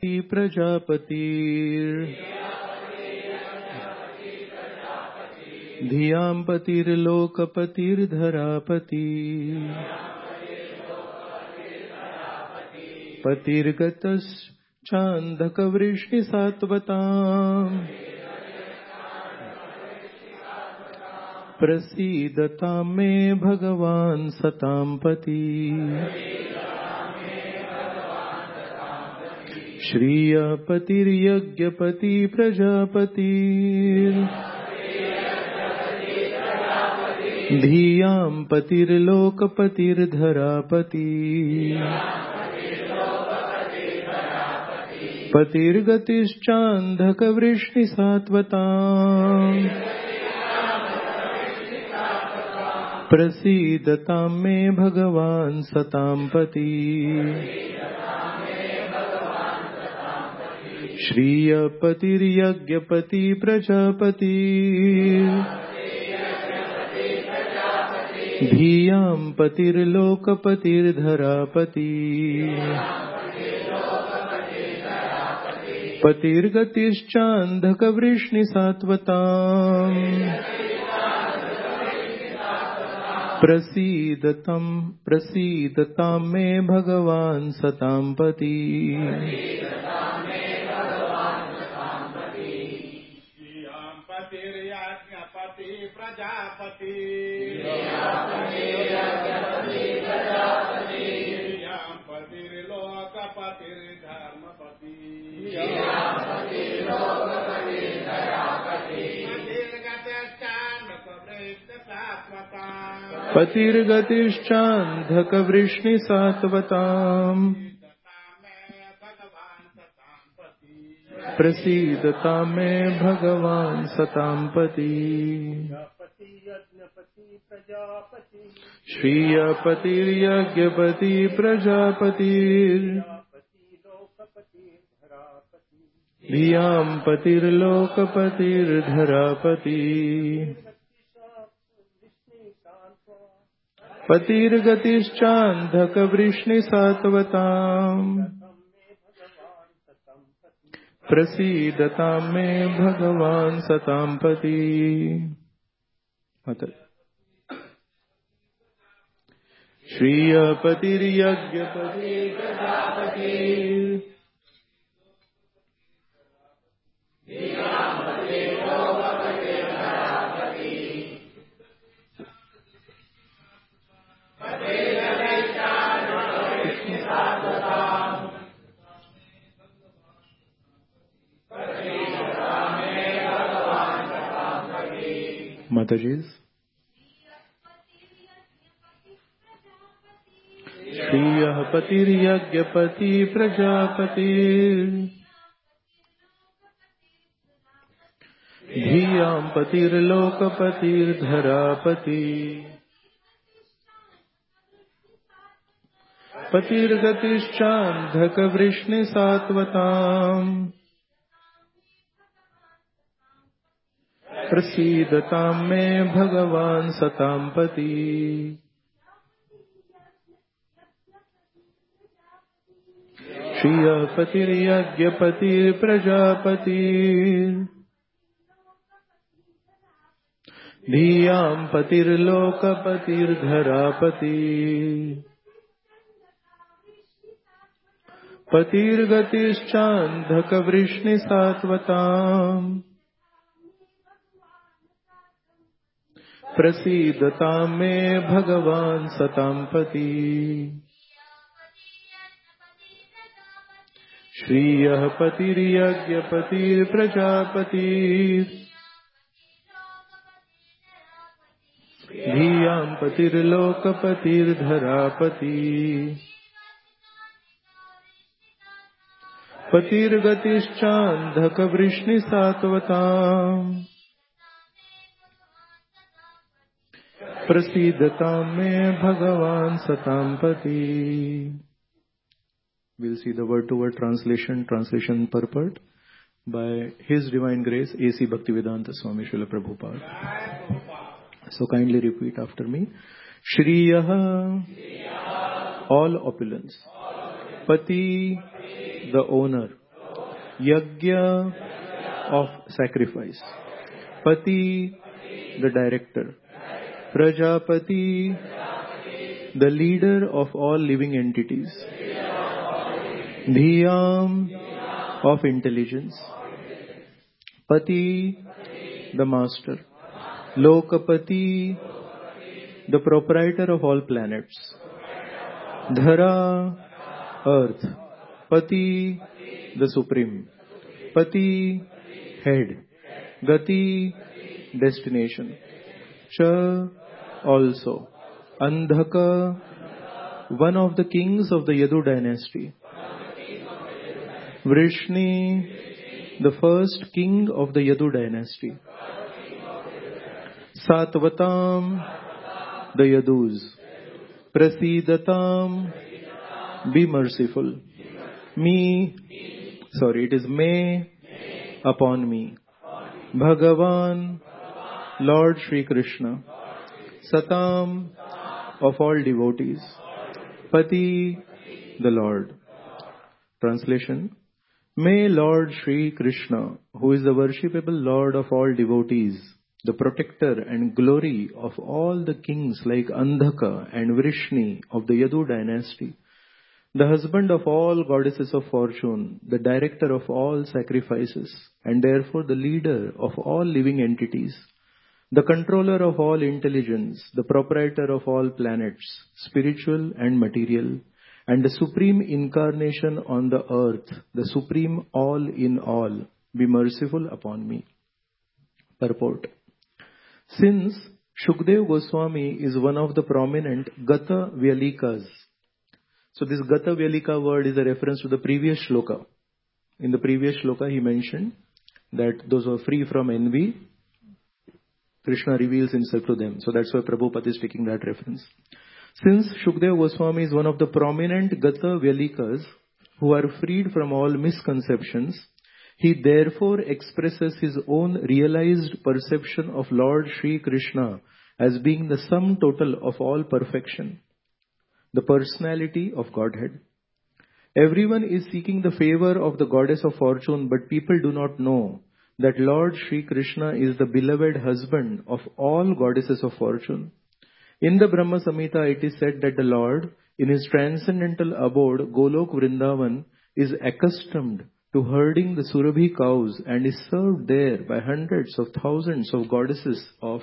धियां पतिर्लोकपतिर्धरापति पतिर्गतश्चान्धकवृष्णिसात्वताम् प्रसीदतां मे भगवान् सतां पति श्रियपतिर्यज्ञपति प्रजापति धियां पतिर्लोकपतिर्धरापति पतिर्गतिश्चान्धकवृष्णिसात्वताम् प्रसीदतां मे भगवान् सतां पति श्रियपतिर्यज्ञपति प्रजापति धियां पतिर्लोकपतिर्धरापति पतिर्गतिश्चान्धकवृष्णिसात्वताम् प्रसीदतां मे भगवान् सतां पति पतिर्गतिश्चान्धकवृष्णिसात्वताम् प्रसीदतां मे भगवान् सतां पति श्रियपतिर्यज्ञपति प्रजापति धियां पतिर्लोकपतिर्धरापति पतिर्गतिश्चान्धकवृष्णिसात्वताम् प्रसीदतां मे भगवान् सतां पति श्रियपतिर्यज्ञपति Prajapati Mataji's Shriyah Patiryajñapati Prajapati Dhiyam Patirlokapatirdharapati Patirgatischandhakavrishnisatvatam प्रसीदतां मे भगवान् सतां पति श्रियपतिर्यज्ञपतिर्प्रजापति धियां पतिर्लोकपतिर्धरापति पतिर्गतिश्चान्धकवृष्णिसात्वताम् प्रसीदतां मे भगवान् सतां पति श्रियः पतिर्यज्ञपतिर्प्रजापति धियां पतिर्लोकपतिर्धरापति पतिर्गतिश्चान्धकवृष्णिसात्वताम् प्रसीदतां मे भगवान् सतां पति. We'll see the word-to-word translation purport by His Divine Grace A.C. Bhaktivedanta Swami Srila Prabhupada. So kindly repeat after me. Shriyah, all opulence. Pati, the owner. Yajna of sacrifice. Pati, the director. Prajapati, the leader of all living entities. Dhiyam, of intelligence. Pati, the master. Lokapati, the proprietor of all planets. Dhara, earth. Pati, the supreme. Pati, head. Gati, destination. Cha, also. Andhaka, one of the kings of the Yadu dynasty. Vrishni, the first king of the Yadu dynasty. Satvatam, the Yadus. Prasidatam, be merciful. It is may upon me. Bhagavan, Lord Shri Krishna. Satam, of all devotees. Pati, the Lord. Translation. May Lord Shri Krishna, who is the worshipable Lord of all devotees, the protector and glory of all the kings like Andhaka and Vrishni of the Yadu dynasty, the husband of all goddesses of fortune, the director of all sacrifices, and therefore the leader of all living entities, the controller of all intelligence, the proprietor of all planets, spiritual and material, and the supreme incarnation on the earth, the supreme all in all, be merciful upon me. Purport. Since Shukdev Goswami is one of the prominent Gata Vyalikas, so this Gata Vyalika word is a reference to the previous shloka. In the previous shloka he mentioned that those who are free from envy, Krishna reveals himself to them. So that's why Prabhupada is taking that reference. Since Shukdev Goswami is one of the prominent Gata Vyalikas who are freed from all misconceptions, he therefore expresses his own realized perception of Lord Shri Krishna as being the sum total of all perfection, the personality of Godhead. Everyone is seeking the favor of the goddess of fortune, but people do not know that Lord Shri Krishna is the beloved husband of all goddesses of fortune. In the Brahma Samhita, it is said that the Lord, in his transcendental abode, Golok Vrindavan, is accustomed to herding the Surabhi cows and is served there by hundreds of thousands of goddesses of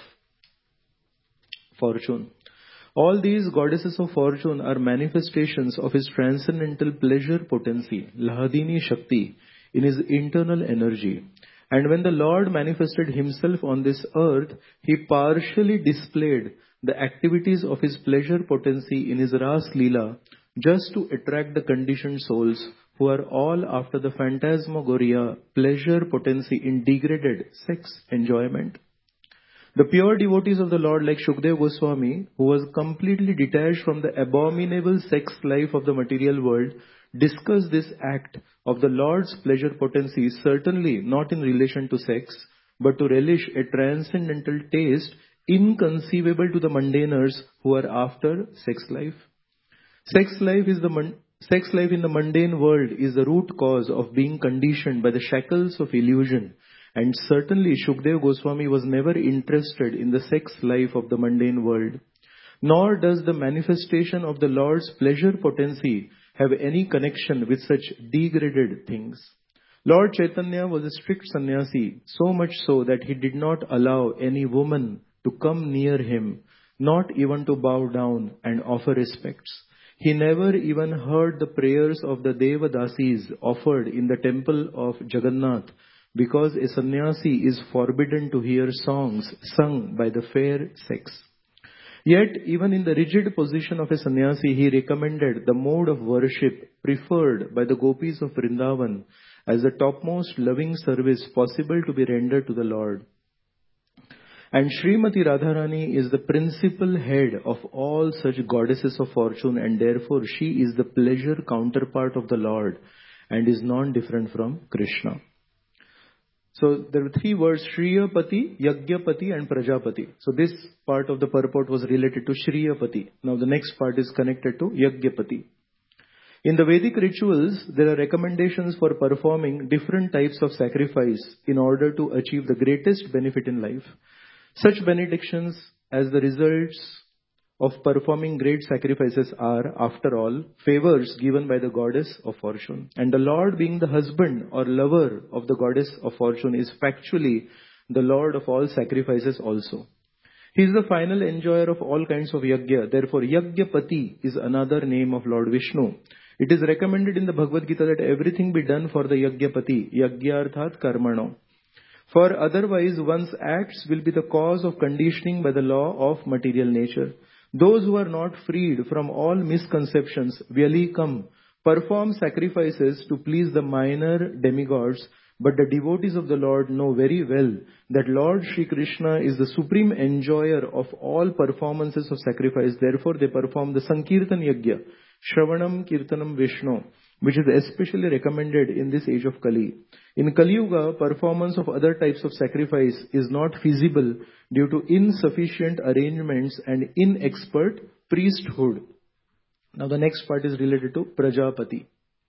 fortune. All these goddesses of fortune are manifestations of his transcendental pleasure potency, Lahadini Shakti, in his internal energy. And when the Lord manifested himself on this earth, he partially displayed the activities of his pleasure potency in his Ras Leela just to attract the conditioned souls who are all after the phantasmagoria, pleasure potency in degraded sex enjoyment. The pure devotees of the Lord like Shukdev Goswami, who was completely detached from the abominable sex life of the material world, discuss this act of the Lord's pleasure potency certainly not in relation to sex, but to relish a transcendental taste inconceivable to the mundaners who are after sex life. Sex life in the mundane world is the root cause of being conditioned by the shackles of illusion, and certainly Shukdev Goswami was never interested in the sex life of the mundane world. Nor does the manifestation of the Lord's pleasure potency have any connection with such degraded things. Lord Chaitanya was a strict sannyasi, so much so that he did not allow any woman to come near him, not even to bow down and offer respects. He never even heard the prayers of the Devadasis offered in the temple of Jagannath, because a sannyasi is forbidden to hear songs sung by the fair sex. Yet, even in the rigid position of a sannyasi, he recommended the mode of worship preferred by the gopis of Vrindavan as the topmost loving service possible to be rendered to the Lord. And Srimati Radharani is the principal head of all such goddesses of fortune, and therefore she is the pleasure counterpart of the Lord and is non-different from Krishna. So there were three words, Shriyapati, Yagyapati and Prajapati. So this part of the purport was related to Shriyapati. Now the next part is connected to Yagyapati. In the Vedic rituals, there are recommendations for performing different types of sacrifice in order to achieve the greatest benefit in life. Such benedictions as the results of performing great sacrifices are, after all, favors given by the goddess of fortune. And the Lord, being the husband or lover of the goddess of fortune, is factually the Lord of all sacrifices also. He is the final enjoyer of all kinds of yajna. Therefore, Yajnapati is another name of Lord Vishnu. It is recommended in the Bhagavad Gita that everything be done for the Yajnapati, Yajnarthat Karmano. For otherwise, one's acts will be the cause of conditioning by the law of material nature. Those who are not freed from all misconceptions, Vyalekam, perform sacrifices to please the minor demigods, but the devotees of the Lord know very well that Lord Shri Krishna is the supreme enjoyer of all performances of sacrifice. Therefore, they perform the Sankirtan Yajna, Shravanam Kirtanam Vishnu, which is especially recommended in this age of Kali. In Kali Yuga, performance of other types of sacrifice is not feasible due to insufficient arrangements and inexpert priesthood. Now the next part is related to Prajapati.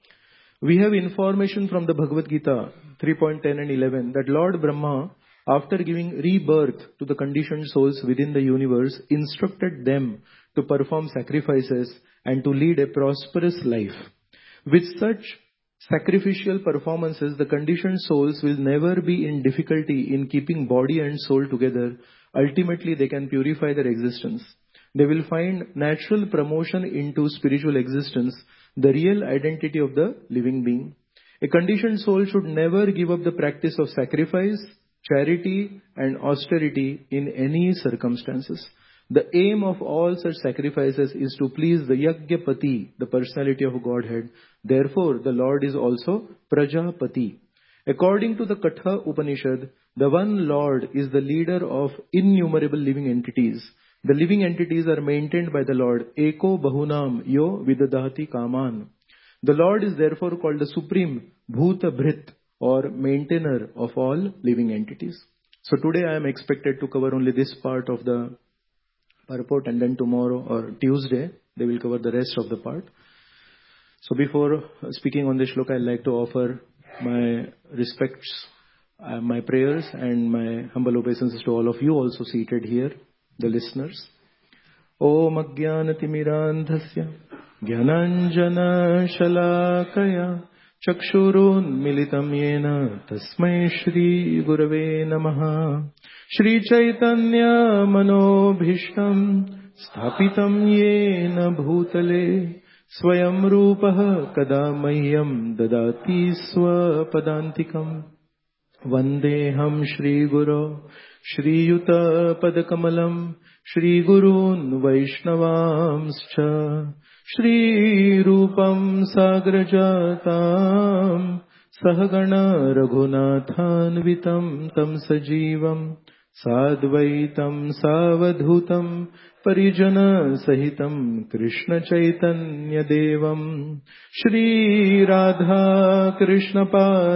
We have information from the Bhagavad Gita 3.10 and 11 that Lord Brahma, after giving rebirth to the conditioned souls within the universe, instructed them to perform sacrifices and to lead a prosperous life. With such sacrificial performances, the conditioned souls will never be in difficulty in keeping body and soul together. Ultimately, they can purify their existence. They will find natural promotion into spiritual existence, the real identity of the living being. A conditioned soul should never give up the practice of sacrifice, charity, and austerity in any circumstances. The aim of all such sacrifices is to please the Yajnapati, the personality of Godhead. Therefore, the Lord is also Prajapati. According to the Katha Upanishad, the one Lord is the leader of innumerable living entities. The living entities are maintained by the Lord. Eko Bahunam Yo Vidadati Kaman. The Lord is therefore called the Supreme Bhuta Bhrit, or maintainer of all living entities. So today I am expected to cover only this part of the purport, and then tomorrow or Tuesday they will cover the rest of the part. So before speaking on this shloka, I'd like to offer my respects, my prayers and my humble obeisances to all of you also seated here, the listeners. Om Ajnanatimirandhasya Jnananjana Shalakaya Chakshurun Militam Yena Tasmai Shri Gurave Namaha. Shri Chaitanya Manobhishtam Sthapitam Yena Bhutale Swayam Rupaha Kada Mahyam Dadati Swapadantikam. Vandeham Shri Guru Shri Yuta Padakamalam Shri Gurun Vaishnavamscha Shri Rupam Sagrajatam Sahagana Raghunathanvitam Tam Sajivam Sadvaitam Savadhutam Parijana Sahitam Krishna Chaitanya Devam Shri Radha Krishna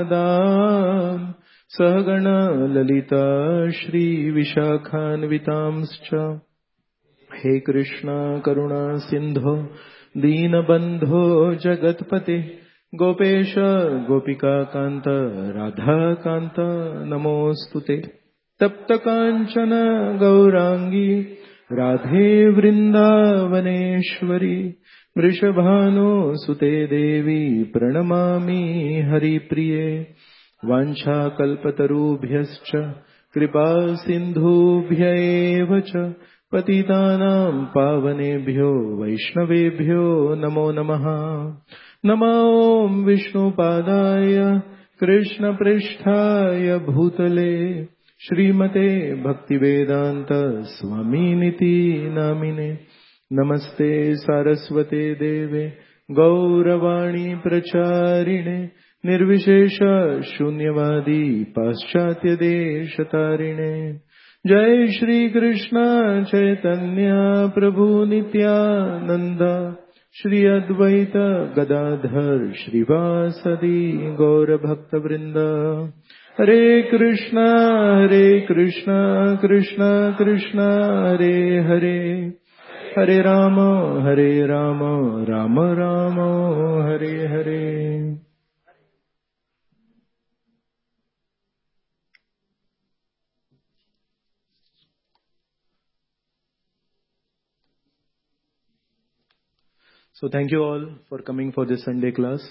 Padam Sahagana Lalita Shri Vishakhanvitamscha. He Krishna Karuna Sindho Deenabandho Jagatpate Gopesha Gopika Kanta Radha Kanta Namostute. Tapta Kanchana Gaurangi Radhe Vrindavaneshwari Vrishabhano Sute Devi Pranamami Hari Priye. Vancha kalpatarubhyascha kripa sindhubhya eva cha patitanam pavanebhyo vaishnavebhyo namo namaha. Namo Om Vishnu Padaya Krishna Pristhaya Bhutale Shrimate Bhaktivedanta Swami Niti Namine. Namaste Saraswate Deve Gauravani Pracharine Nirvishesha Shunyavadi Paschatya Deshatarine. Jai Shri Krishna Chaitanya Prabhu Nityananda Shri Advaita Gadadhar Shrivasadi Gaura Bhakta Vrinda. Hare Krishna Krishna Krishna Hare Hare Hare Rama, Rama Rama, Hare Hare. So thank you all for coming for this Sunday class.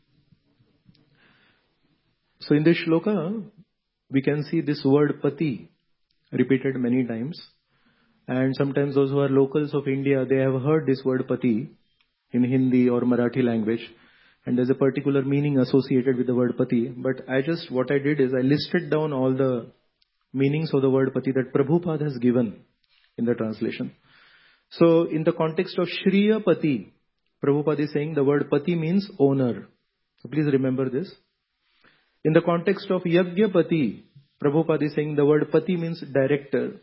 So in this shloka, we can see this word pati repeated many times. And sometimes those who are locals of India, they have heard this word pati in Hindi or Marathi language. And there's a particular meaning associated with the word pati. But what I did is I listed down all the meanings of the word pati that Prabhupada has given in the translation. So in the context of Shriya Pati, Prabhupada is saying the word pati means owner. So please remember this. In the context of Yajna Pati, Prabhupada is saying the word pati means director.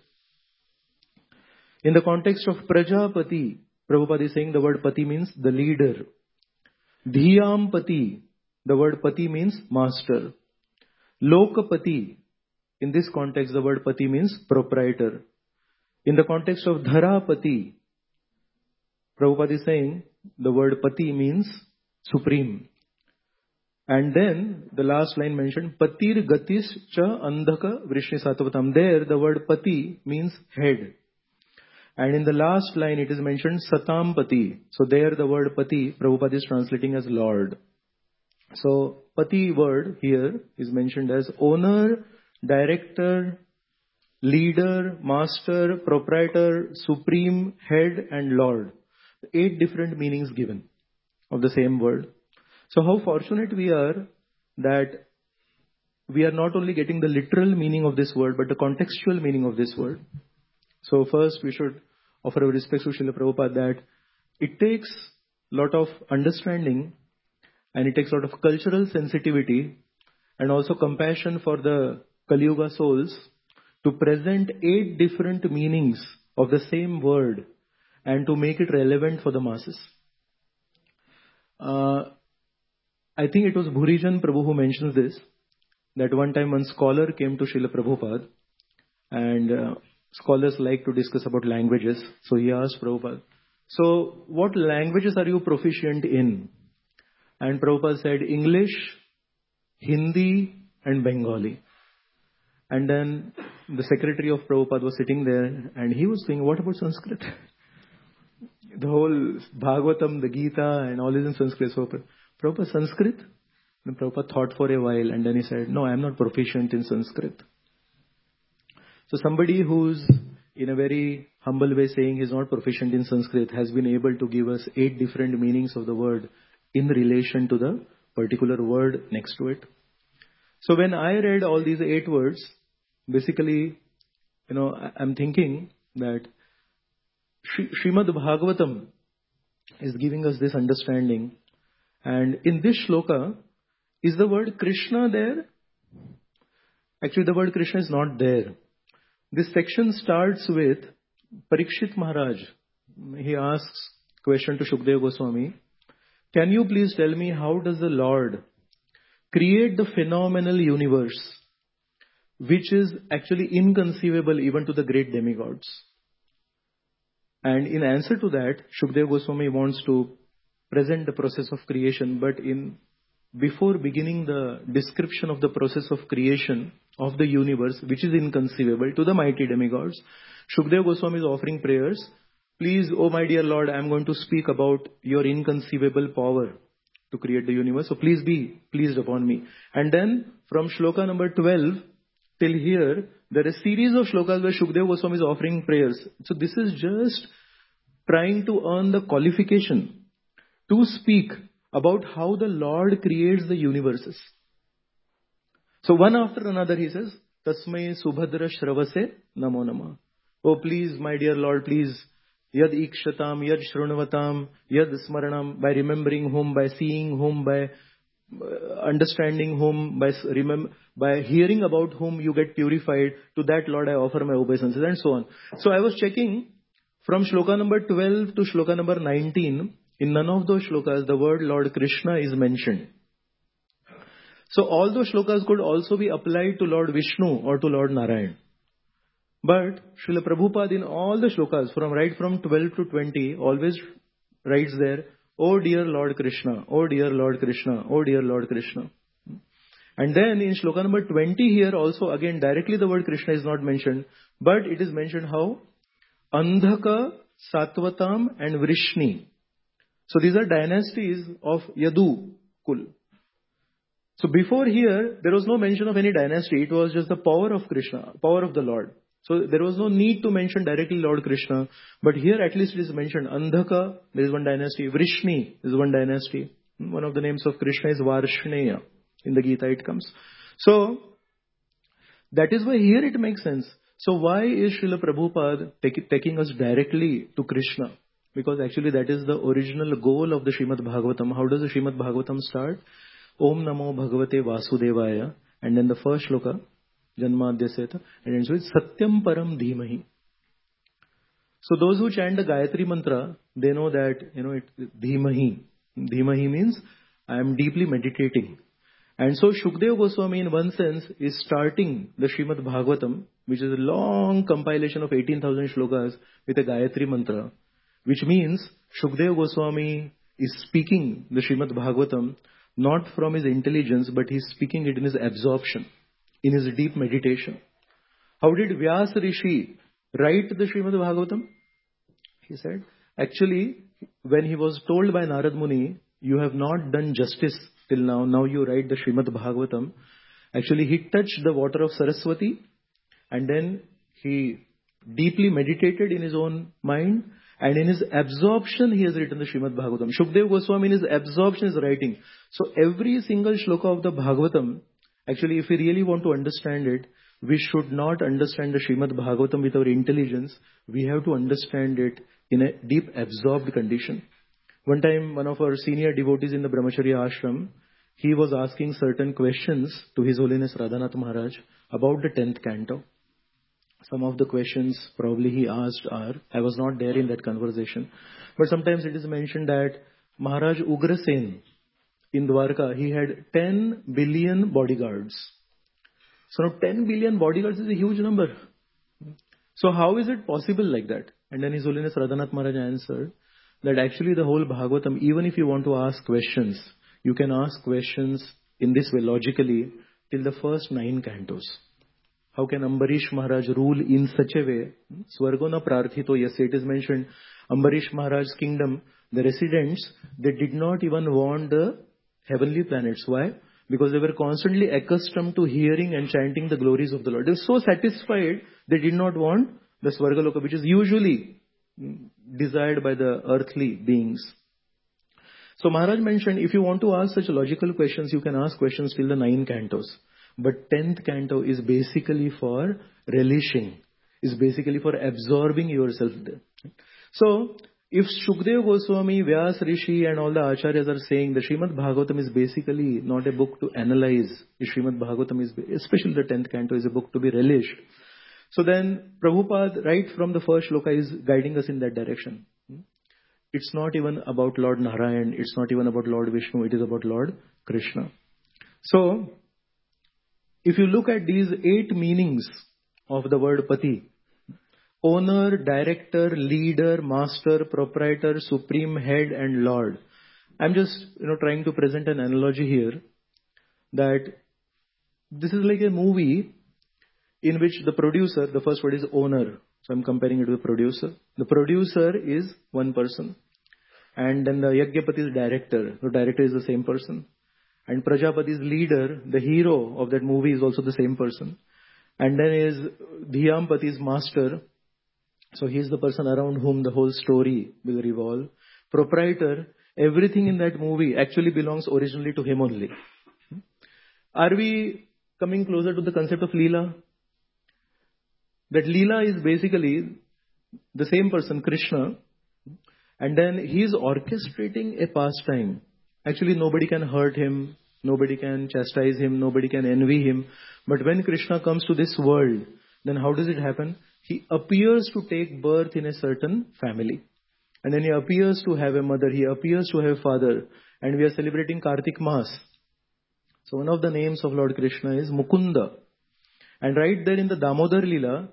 In the context of Prajapati, Prabhupada is saying the word pati means the leader. Dhiyam Pati, the word pati means master. Lokapati, in this context the word pati means proprietor. In the context of Dharapati, Prabhupada is saying the word pati means supreme. And then the last line mentioned, Patir Gatis Cha Andhaka Vrishni Satavatam. There the word pati means head. And in the last line it is mentioned Satam Pati. So there the word pati, Prabhupada is translating as Lord. So pati word here is mentioned as owner, director, leader, master, proprietor, supreme, head and Lord. 8 different meanings given of the same word. So how fortunate we are that we are not only getting the literal meaning of this word, but the contextual meaning of this word. So first we should offer our respects to Srila Prabhupada that it takes a lot of understanding and it takes a lot of cultural sensitivity and also compassion for the Kali Yuga souls to present 8 different meanings of the same word and to make it relevant for the masses. I think it was Bhurijan Prabhu who mentions this, that one time one scholar came to Srila Prabhupada and scholars like to discuss about languages. So he asked Prabhupada, so what languages are you proficient in? And Prabhupada said English, Hindi and Bengali. And then the secretary of Prabhupada was sitting there and he was saying, what about Sanskrit? The whole Bhagavatam, the Gita and all is in Sanskrit. So Prabhupada, Sanskrit? And Prabhupada thought for a while and then he said, no, I am not proficient in Sanskrit. So somebody who's in a very humble way saying he's not proficient in Sanskrit has been able to give us 8 different meanings of the word in relation to the particular word next to it. So when I read all these 8 words, basically, I'm thinking that Srimad Bhagavatam is giving us this understanding. And in this shloka, is the word Krishna there? Actually, the word Krishna is not there. This section starts with Parikshit Maharaj. He asks question to Shukdev Goswami. Can you please tell me how does the Lord create the phenomenal universe, which is actually inconceivable even to the great demigods? And in answer to that, Shukdev Goswami wants to present the process of creation, but before beginning the description of the process of creation of the universe, which is inconceivable to the mighty demigods, Shukdev Goswami is offering prayers. Please, oh my dear Lord, I am going to speak about your inconceivable power to create the universe. So please be pleased upon me. And then from shloka number 12 till here, there is a series of shlokas where Shukdev Goswami is offering prayers. So this is just trying to earn the qualification to speak about how the Lord creates the universes. So one after another he says, Tasmai Subhadra Shravase Namo Nama. Oh please, my dear Lord, please, Yad Ikshatam, Yad Shrunavatam, Yad Smaranam, by remembering whom, by seeing whom, by understanding whom, by hearing about whom you get purified, to that Lord I offer my obeisances, and so on. So I was checking from shloka number 12 to shloka number 19, in none of those shlokas the word Lord Krishna is mentioned. So all those shlokas could also be applied to Lord Vishnu or to Lord Narayan. But Srila Prabhupada in all the shlokas, right from 12 to 20, always writes there, "Oh dear Lord Krishna, oh dear Lord Krishna, oh dear Lord Krishna." And then in shloka number 20 here also again directly the word Krishna is not mentioned, but it is mentioned how? Andhaka, Satvatam and Vrishni. So these are dynasties of Yadu Kul. So before here, there was no mention of any dynasty. It was just the power of Krishna, power of the Lord. So there was no need to mention directly Lord Krishna. But here at least it is mentioned Andhaka, there is one dynasty. Vrishni is one dynasty. One of the names of Krishna is Varshneya. In the Gita it comes. So that is why here it makes sense. So why is Srila Prabhupada taking us directly to Krishna? Because actually that is the original goal of the Srimad Bhagavatam. How does the Srimad Bhagavatam start? Om Namo Bhagavate Vasudevaya. And then the first shloka, Janmadhyaseta, and ends with Satyam Param Dhimahi. So those who chant the Gayatri Mantra, they know that, Dhimahi. Dhimahi means I am deeply meditating. And so Shukdev Goswami in one sense is starting the Srimad Bhagavatam, which is a long compilation of 18,000 shlokas with a Gayatri Mantra, which means Shukdev Goswami is speaking the Srimad Bhagavatam not from his intelligence, but he is speaking it in his absorption, in his deep meditation. How did Vyasa Rishi write the Srimad Bhagavatam? He said, actually, when he was told by Narad Muni, you have not done justice till now, now you write the Srimad Bhagavatam. Actually, he touched the water of Saraswati and then he deeply meditated in his own mind, and in his absorption he has written the Srimad Bhagavatam. Shukdev Goswami in his absorption is writing. So every single shloka of the Bhagavatam, actually if we really want to understand it, we should not understand the Srimad Bhagavatam with our intelligence. We have to understand it in a deep absorbed condition. One time, one of our senior devotees in the Brahmacharya ashram, he was asking certain questions to His Holiness Radhanath Maharaj about the 10th canto. Some of the questions probably he asked are, I was not there in that conversation, but sometimes it is mentioned that Maharaj Ugrasen in Dwarka, he had 10 billion bodyguards. So now 10 billion bodyguards is a huge number. So how is it possible like that? And then His Holiness Radhanath Maharaj answered that actually the whole Bhagavatam, even if you want to ask questions, you can ask questions in this way logically till the first 9 cantos. How can Ambarish Maharaj rule in such a way? Swargona prarthito, yes, it is mentioned, Ambarish Maharaj's kingdom, the residents, they did not even want the heavenly planets. Why? Because they were constantly accustomed to hearing and chanting the glories of the Lord. They were so satisfied, they did not want the Swargaloka, which is usually desired by the earthly beings. So Maharaj mentioned, if you want to ask such logical questions, you can ask questions till the 9 cantos. But 10th canto is basically for relishing, is basically for absorbing yourself there. So, if Shukdev Goswami, Vyas Rishi and all the Acharyas are saying the Srimad Bhagavatam is basically not a book to analyze, the Srimad Bhagavatam is, especially the 10th canto, is a book to be relished. So then, Prabhupada, right from the first shloka, is guiding us in that direction. It's not even about Lord Narayan, it's not even about Lord Vishnu, it is about Lord Krishna. So, if you look at these 8 meanings of the word Pati, owner, director, leader, master, proprietor, supreme head and Lord. I'm just trying to present an analogy here that this is like a movie in which the producer, the first word is owner. So I'm comparing it to the producer. The producer is one person. And then the Yagyapati is director. The director is the same person. And Prajapati's leader, the hero of that movie, is also the same person. And then is Dhiyampati's master. So he is the person around whom the whole story will revolve. Proprietor, everything in that movie actually belongs originally to him only. Are we coming closer to the concept of Leela? That Leela is basically the same person, Krishna, and then he is orchestrating a pastime. Actually, nobody can hurt him, nobody can chastise him, nobody can envy him. But when Krishna comes to this world, then how does it happen? He appears to take birth in a certain family. And then he appears to have a mother, he appears to have a father. And we are celebrating Kartik Maas. So one of the names of Lord Krishna is Mukunda. And right there in the Damodar Leela,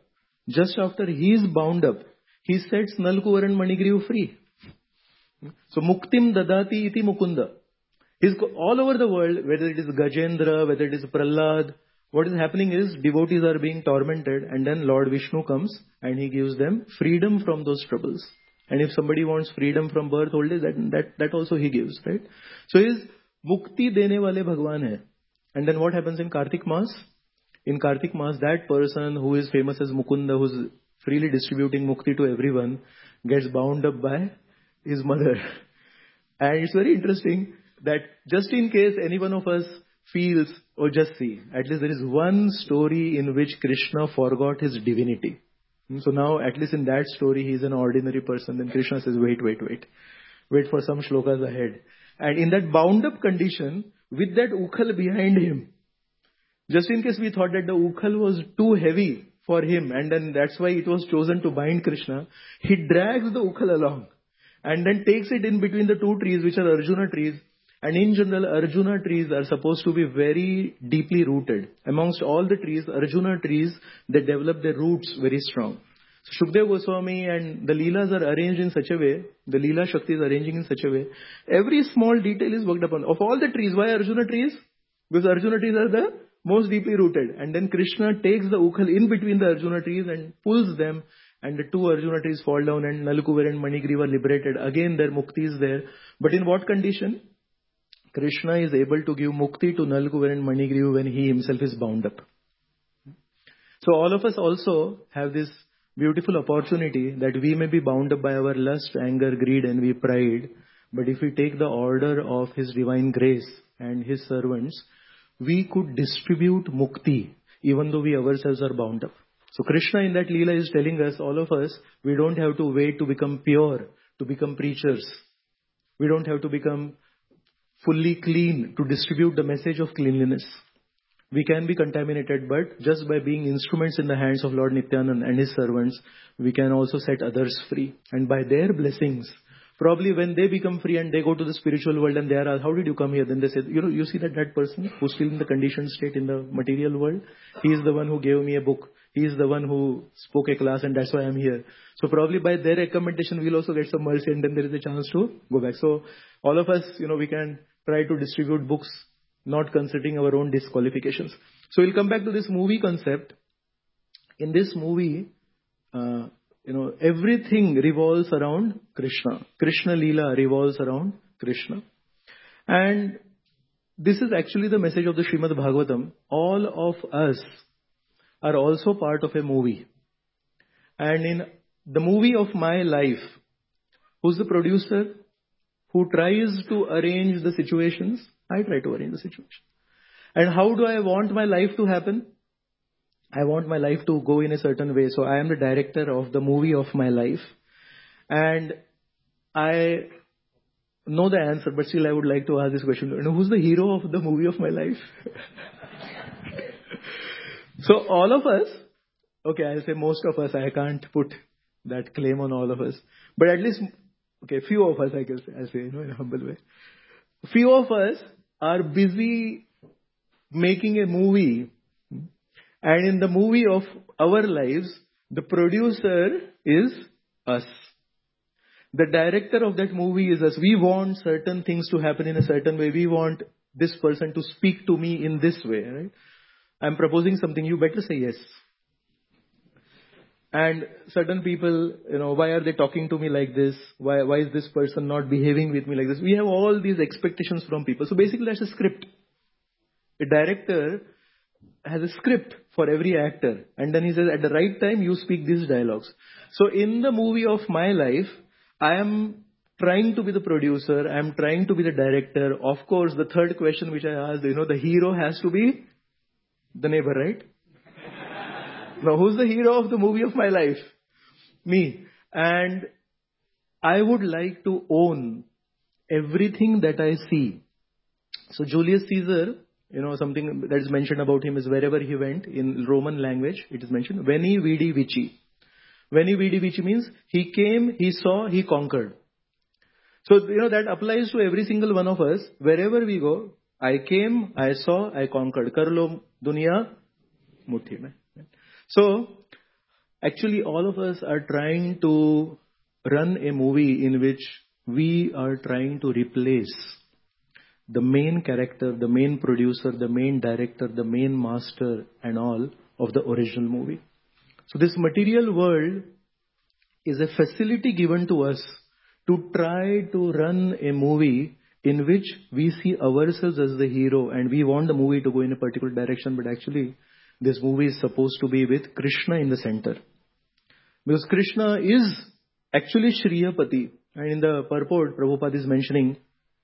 Just after he is bound up, he sets Nalkuvar and Manigriva free. So Muktim Dadati iti Mukunda. He's all over the world, whether it is Gajendra, whether it is Prahlad, what is happening is devotees are being tormented, and then Lord Vishnu comes and he gives them freedom from those troubles. And if somebody wants freedom from birth, old age, that also he gives, right? So he's Mukti dene wale Bhagwan hai. And then what happens in Kartik Maas? In Kartik Maas, that person who is famous as Mukunda, who's freely distributing Mukti to everyone, gets bound up by his mother. And it's very interesting that just in case any one of us feels, or just see, at least there is one story in which Krishna forgot his divinity. So now, at least in that story, he is an ordinary person. Then Krishna says, wait for some shlokas ahead. And in that bound up condition, with that ukhal behind him, just in case we thought that the ukhal was too heavy for him, and then that's why it was chosen to bind Krishna, he drags the ukhal along and then takes it in between the two trees, which are Arjuna trees. And in general, Arjuna trees are supposed to be very deeply rooted. Amongst all the trees, Arjuna trees, they develop their roots very strong. So Shukdev Goswami and the Leelas are arranged in such a way, the Leela Shakti is arranging in such a way, every small detail is worked upon. Of all the trees, why Arjuna trees? Because Arjuna trees are the most deeply rooted. And then Krishna takes the ukhal in between the Arjuna trees and pulls them, and the two Arjuna trees fall down and Nalkuvar and Manigriva are liberated. Again, their mukti is there. But in what condition? Krishna is able to give mukti to Nalkuvar and Manigriva when he himself is bound up. So all of us also have this beautiful opportunity that we may be bound up by our lust, anger, greed, envy, pride. But if we take the order of His divine grace and His servants, we could distribute mukti even though we ourselves are bound up. So Krishna in that Leela is telling us, all of us, we don't have to wait to become pure, to become preachers. We don't have to become fully clean to distribute the message of cleanliness. We can be contaminated, but just by being instruments in the hands of Lord Nityanand and His servants, we can also set others free. And by their blessings, probably when they become free and they go to the spiritual world and they are asked, how did you come here? Then they say, you see that person who's still in the conditioned state in the material world, he is the one who gave me a book. He is the one who spoke a class and that's why I'm here. So probably by their recommendation, we'll also get some mercy and then there is a chance to go back. So all of us, we can try to distribute books, not considering our own disqualifications. So we'll come back to this movie concept. In this movie, everything revolves around Krishna. Krishna Leela revolves around Krishna. And this is actually the message of the Srimad Bhagavatam. All of us are also part of a movie. And in the movie of my life, who's the producer? Who tries to arrange the situations? I try to arrange the situation. And how do I want my life to happen? I want my life to go in a certain way. So I am the director of the movie of my life. And I know the answer, but still I would like to ask this question. Who's the hero of the movie of my life? So all of us, okay, I'll say most of us, I can't put that claim on all of us. But at least, okay, few of us, I'll say, in a humble way. Few of us are busy making a movie. And in the movie of our lives, the producer is us. The director of that movie is us. We want certain things to happen in a certain way. We want this person to speak to me in this way, right? I'm proposing something, you better say yes. And certain people, why are they talking to me like this? Why is this person not behaving with me like this? We have all these expectations from people. So basically that's a script. A director has a script for every actor. And then he says, at the right time, you speak these dialogues. So in the movie of my life, I am trying to be the producer. I am trying to be the director. Of course, the third question which I asked, the hero has to be the neighbor, right? Now, who's the hero of the movie of my life? Me. And I would like to own everything that I see. So Julius Caesar, something that is mentioned about him is wherever he went in Roman language, it is mentioned, Veni Vidi Vici. Veni Vidi Vici means he came, he saw, he conquered. So, that applies to every single one of us. Wherever we go, I came, I saw, I conquered. Kar lo duniya muthi mein. So, Actually, all of us are trying to run a movie in which we are trying to replace the main character, the main producer, the main director, the main master and all of the original movie. So this material world is a facility given to us to try to run a movie in which we see ourselves as the hero and we want the movie to go in a particular direction, but actually this movie is supposed to be with Krishna in the center. Because Krishna is actually Shriyapati. And in the purport, Prabhupada is mentioning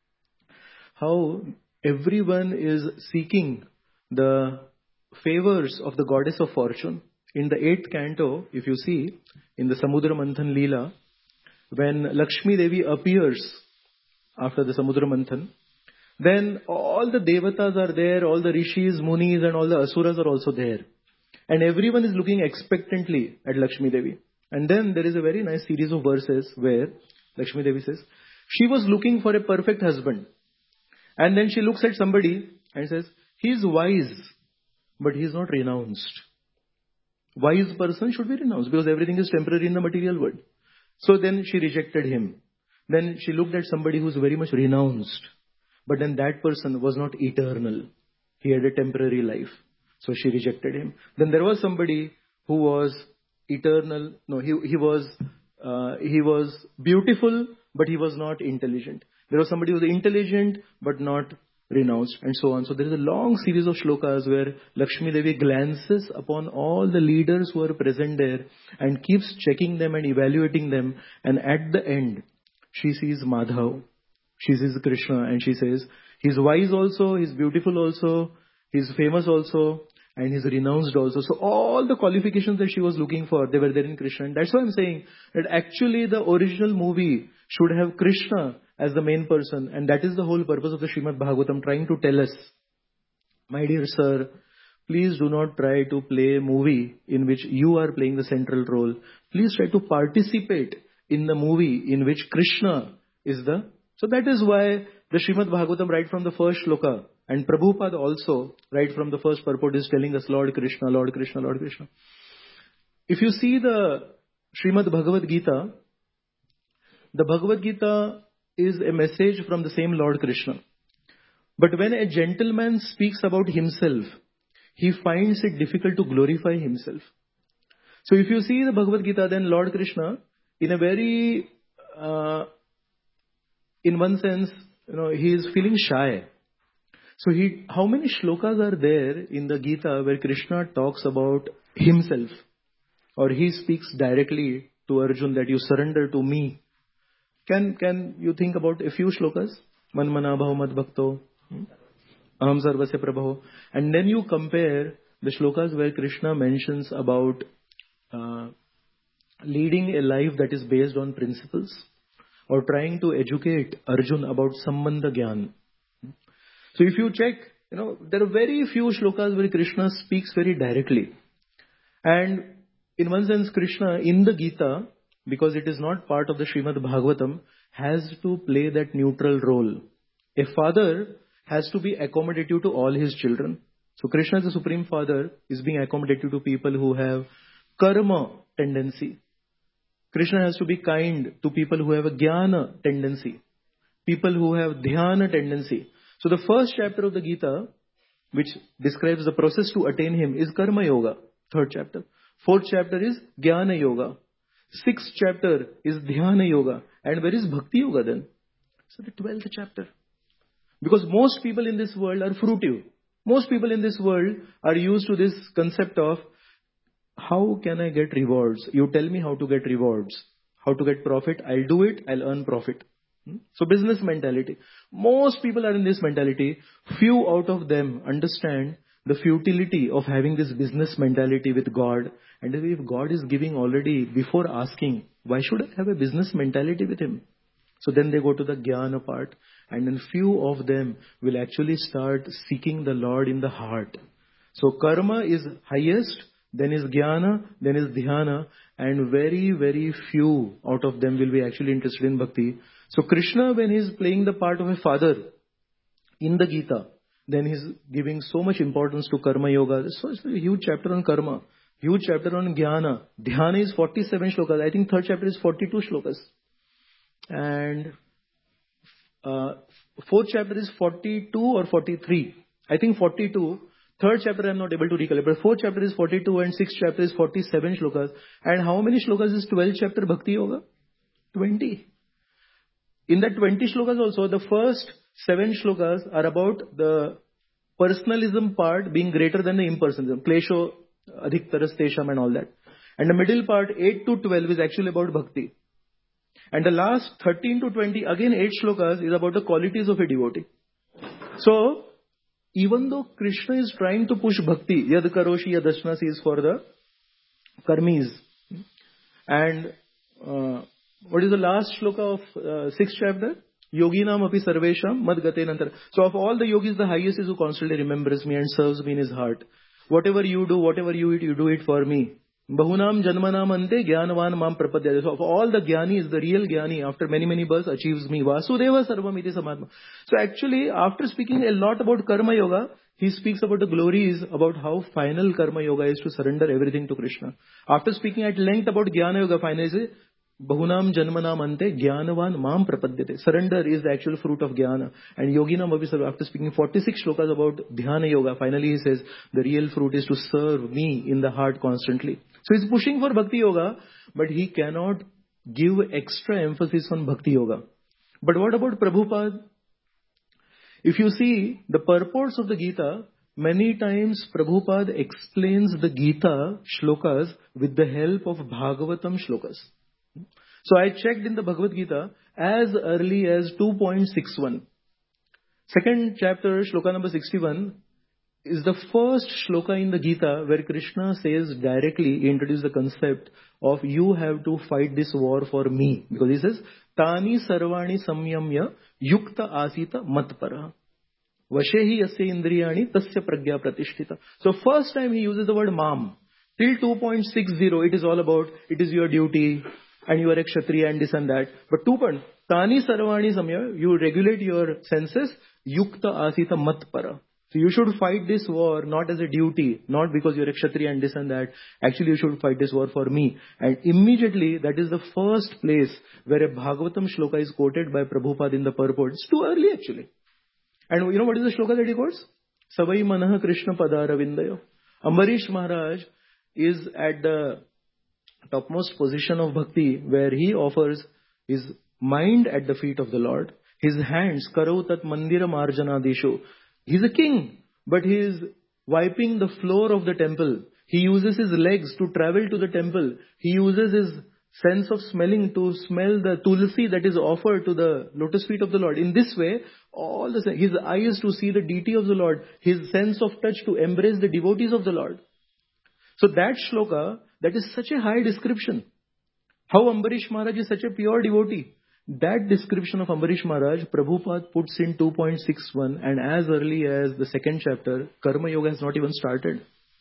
how everyone is seeking the favors of the goddess of fortune. In the 8th canto, if you see, in the Samudra Manthan Leela, when Lakshmi Devi appears after the Samudra Manthan, then all the devatas are there, all the rishis, munis and all the asuras are also there. And everyone is looking expectantly at Lakshmi Devi. And then there is a very nice series of verses where Lakshmi Devi says, she was looking for a perfect husband. And then she looks at somebody and says, he is wise, but he is not renounced. Wise person should be renounced because everything is temporary in the material world. So then she rejected him. Then she looked at somebody who is very much renounced. But then that person was not eternal. He had a temporary life. So she rejected him. Then there was somebody who was eternal. No, he was beautiful, but he was not intelligent. There was somebody who was intelligent, but not renounced, and so on. So there is a long series of shlokas where Lakshmi Devi glances upon all the leaders who are present there and keeps checking them and evaluating them. And at the end, she sees Madhav, she sees Krishna, and she says, he's wise also, he's beautiful also, he's famous also, and he's renounced also. So all the qualifications that she was looking for, they were there in Krishna. And that's why I'm saying that actually the original movie should have Krishna as the main person. And that is the whole purpose of the Srimad Bhagavatam, trying to tell us, my dear sir, please do not try to play a movie in which you are playing the central role. Please try to participate in the movie in which Krishna is the... So that is why the Srimad Bhagavatam right from the first shloka, and Prabhupada also right from the first purport is telling us Lord Krishna, Lord Krishna, Lord Krishna. If you see the Srimad Bhagavad Gita, the Bhagavad Gita is a message from the same Lord Krishna. But when a gentleman speaks about himself, he finds it difficult to glorify himself. So if you see the Bhagavad Gita, then Lord Krishna, in a very, in one sense, he is feeling shy. So how many shlokas are there in the Gita where Krishna talks about himself? Or he speaks directly to Arjun that you surrender to me. Can you think about a few shlokas? Manmana bhav mad bhakto, aham sarvasya prabho. And then you compare the shlokas where Krishna mentions about leading a life that is based on principles, or trying to educate Arjun about Sambandha Gyan. So if you check, there are very few shlokas where Krishna speaks very directly. And in one sense, Krishna in the Gita, because it is not part of the Srimad Bhagavatam, has to play that neutral role. A father has to be accommodative to all his children. So Krishna as the Supreme Father is being accommodative to people who have karma tendency. Krishna has to be kind to people who have a jnana tendency, people who have dhyana tendency. So the first chapter of the Gita, which describes the process to attain him, is Karma Yoga, 3rd chapter. 4th chapter is Jnana Yoga. 6th chapter is Dhyana Yoga. And where is Bhakti Yoga then? So the 12th chapter. Because most people in this world are fruitive. Most people in this world are used to this concept of, how can I get rewards? You tell me how to get rewards. How to get profit? I'll do it. I'll earn profit. So business mentality. Most people are in this mentality. Few out of them understand the futility of having this business mentality with God. And if God is giving already before asking, why should I have a business mentality with him? So then they go to the jnana part. And then few of them will actually start seeking the Lord in the heart. So karma is highest, then is jnana, then is dhyana. And very, very few out of them will be actually interested in bhakti. So Krishna, when he is playing the part of a father in the Gita, then he's giving so much importance to karma yoga. So it's a huge chapter on karma. Huge chapter on Jnana. Dhyana is 47 shlokas. I think third chapter is 42 shlokas. And fourth chapter is 42 or 43. I think 42. Third chapter I am not able to recollect. But fourth chapter is 42 and sixth chapter is 47 shlokas. And how many shlokas is 12th chapter Bhakti Yoga? 20. In that 20 shlokas also, the first 7 shlokas are about the personalism part being greater than the impersonalism. Klesho, adhiktaras, tesham and all that. And the middle part, 8 to 12, is actually about bhakti. And the last 13 to 20, again 8 shlokas, is about the qualities of a devotee. So, even though Krishna is trying to push bhakti, yad karoshi yadashnasi is for the karmis. And what is the last shloka of 6th chapter? Yoginam api sarvesham mad gate nantara. So of all the yogis, the highest is who constantly remembers me and serves me in his heart. Whatever you do, whatever you eat, you do it for me. Bahunam janmanam ante jnanavan mam prapadyate. So of all the jnanis, the real jnani, after many, many births, achieves me. Vasudeva sarvam iti samatma. So actually, after speaking a lot about karma yoga, he speaks about the glories, about how final karma yoga is to surrender everything to Krishna. After speaking at length about jnana yoga, finally he says, Bahunam janmanam ante jnanavan mam prapadyate. Surrender is the actual fruit of jnana. And yoginam abhisarva, after speaking 46 shlokas about dhyana yoga, finally he says, the real fruit is to serve me in the heart constantly. So he's pushing for bhakti yoga, but he cannot give extra emphasis on bhakti yoga. But what about Prabhupada? If you see the purports of the Gita, many times Prabhupada explains the Gita shlokas with the help of Bhagavatam shlokas. So I checked in the Bhagavad Gita as early as 2.61. Second chapter, shloka number 61, is the first shloka in the Gita where Krishna says directly, he introduced the concept of you have to fight this war for me. Because he says, Tani sarvani samyamya yukta asita matpara. Vashehi yasya indriyani tasya pragya pratishtita. So first time he uses the word mam. Till 2.60, it is all about, it is your duty, and you are a kshatriya and this and that. But 2. Tani sarvani samya, you regulate your senses, yukta asita matpara. So you should fight this war not as a duty, not because you're a kshatriya and this and that. Actually, you should fight this war for me. And immediately, that is the first place where a Bhagavatam shloka is quoted by Prabhupada in the purport. It's too early actually. And you know what is the shloka that he quotes? Savai manaha Krishna padaravindayo. Ambarish Maharaj is at the topmost position of bhakti, where he offers his mind at the feet of the Lord, his hands, karau tat mandira marjanadishu. He's a king, but he is wiping the floor of the temple. He uses his legs to travel to the temple. He uses his sense of smelling to smell the tulsi that is offered to the lotus feet of the Lord. In this way, his eyes to see the deity of the Lord, his sense of touch to embrace the devotees of the Lord. So that shloka, that is such a high description. How Ambarish Maharaj is such a pure devotee. That description of Ambarish Maharaj, Prabhupada puts in 2.61, and as early as the 2nd chapter, Karma Yoga has not even started.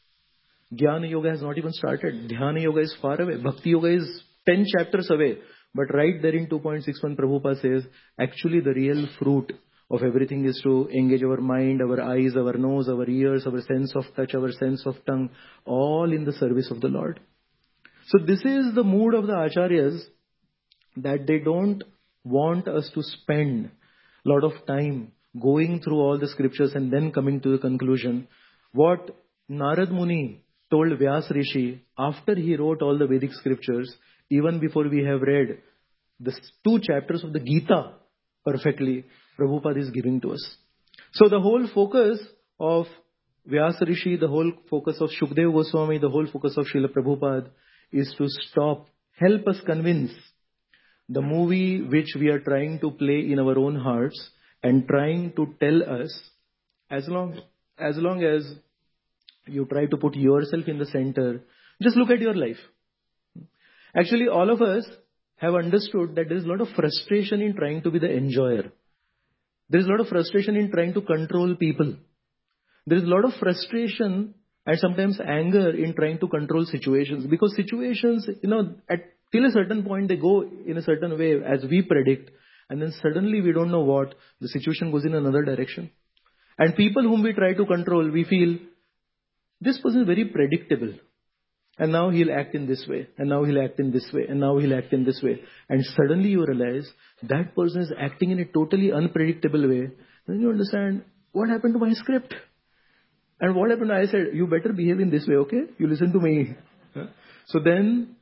Jnana Yoga has not even started. Dhyana Yoga is far away. Bhakti Yoga is 10 chapters away. But right there in 2.61, Prabhupada says, actually the real fruit of everything is to engage our mind, our eyes, our nose, our ears, our sense of touch, our sense of tongue, all in the service of the Lord. So this is the mood of the Acharyas, that they don't want us to spend a lot of time going through all the scriptures and then coming to the conclusion. What Narad Muni told Vyas Rishi after he wrote all the Vedic scriptures, even before we have read the 2 chapters of the Gita perfectly, Prabhupada is giving to us. So the whole focus of Vyas Rishi, the whole focus of Shukdev Goswami, the whole focus of Srila Prabhupada is to stop, help us convince the movie which we are trying to play in our own hearts and trying to tell us, as long as you try to put yourself in the center, just look at your life. Actually, all of us have understood that there is a lot of frustration in trying to be the enjoyer. There is a lot of frustration in trying to control people. There is a lot of frustration and sometimes anger in trying to control situations. Because situations, till a certain point, they go in a certain way as we predict. And then suddenly we don't know what, the situation goes in another direction. And people whom we try to control, we feel, this person is very predictable. and now he'll act in this way, and now he'll act in this way, and now he'll act in this way. And suddenly you realize that person is acting in a totally unpredictable way. Then you understand, what happened to my script? And what happened? I said, you better behave in this way, okay? You listen to me. So then,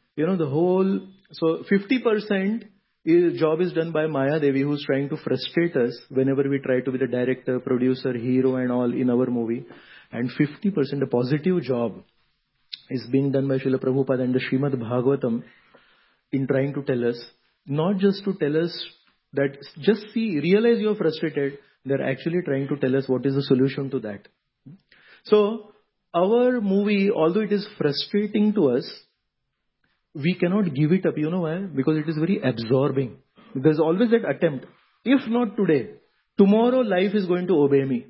so 50% job is done by Maya Devi, who's trying to frustrate us whenever we try to be the director, producer, hero and all in our movie. And 50% a positive job is being done by Srila Prabhupada and the Srimad Bhagavatam in trying to tell us, not just to tell us that, just realize you're frustrated. They're actually trying to tell us what is the solution to that. So, our movie, although it is frustrating to us, we cannot give it up. You know why? Because it is very absorbing. There's always that attempt. If not today, tomorrow life is going to obey me.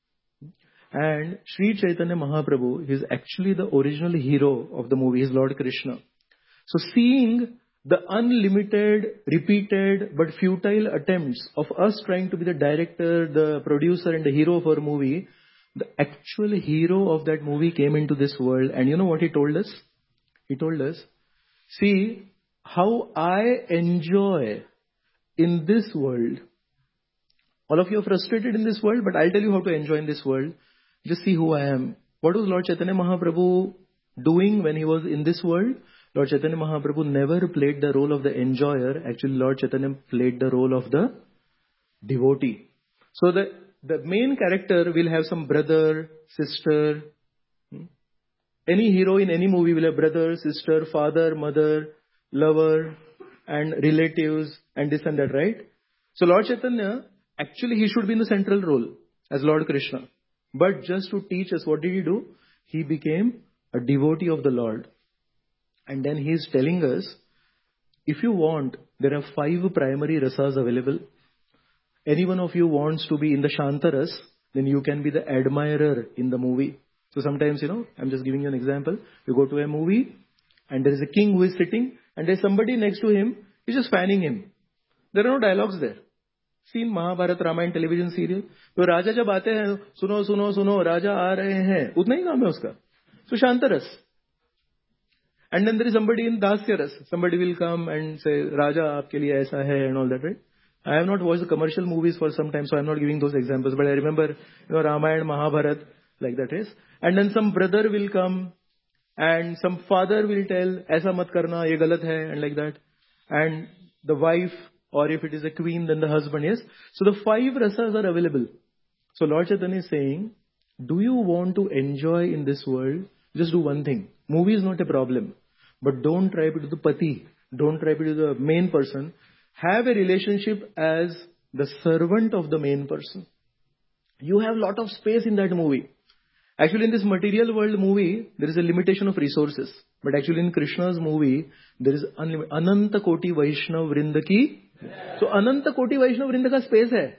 And Sri Chaitanya Mahaprabhu is actually the original hero of the movie, is Lord Krishna. So seeing the unlimited, repeated but futile attempts of us trying to be the director, the producer and the hero of our movie, the actual hero of that movie came into this world. And you know what he told us? He told us, see how I enjoy in this world. All of you are frustrated in this world, but I'll tell you how to enjoy in this world. Just see who I am. What was Lord Chaitanya Mahaprabhu doing when he was in this world? Lord Chaitanya Mahaprabhu never played the role of the enjoyer. Actually, Lord Chaitanya played the role of the devotee. So the main character will have some brother, sister. Any hero in any movie will have brother, sister, father, mother, lover, and relatives, and this and that, right? So Lord Chaitanya, actually he should be in the central role as Lord Krishna. But just to teach us, what did he do? He became a devotee of the Lord. And then he is telling us, if you want, there are 5 primary rasas available. Any one of you wants to be in the Shantaras, then you can be the admirer in the movie. So sometimes, I'm just giving you an example. You go to a movie and there is a king who is sitting and there's somebody next to him, he's just fanning him. There are no dialogues there. Seen Mahabharata, Ramayana television serial. तो राजा जब आते हैं, सुनो सुनो सुनो, राजा आ रहे हैं, उतना ही नाम है उसका. So Shantaras. And then there is somebody in Dasyaras. Somebody will come and say, Raja, aapke liye aisa hai, and all that, right? I have not watched the commercial movies for some time, so I'm not giving those examples. But I remember, Ramayana, Mahabharata, like that is. And then some brother will come and some father will tell, aisa mat karna, ye galat hai, and like that. And the wife, or if it is a queen, then the husband, yes. So the 5 rasas are available. So Lord Chaitanya is saying, do you want to enjoy in this world? Just do one thing. Movie is not a problem. But don't try to be the pati. Don't try to be the main person. Have a relationship as the servant of the main person. You have a lot of space in that movie. Actually, in this material world movie, there is a limitation of resources. But actually in Krishna's movie, there is Ananta Koti Vaishnav Vrinda ki. So Ananta Koti Vaishnav Vrinda ka space hai.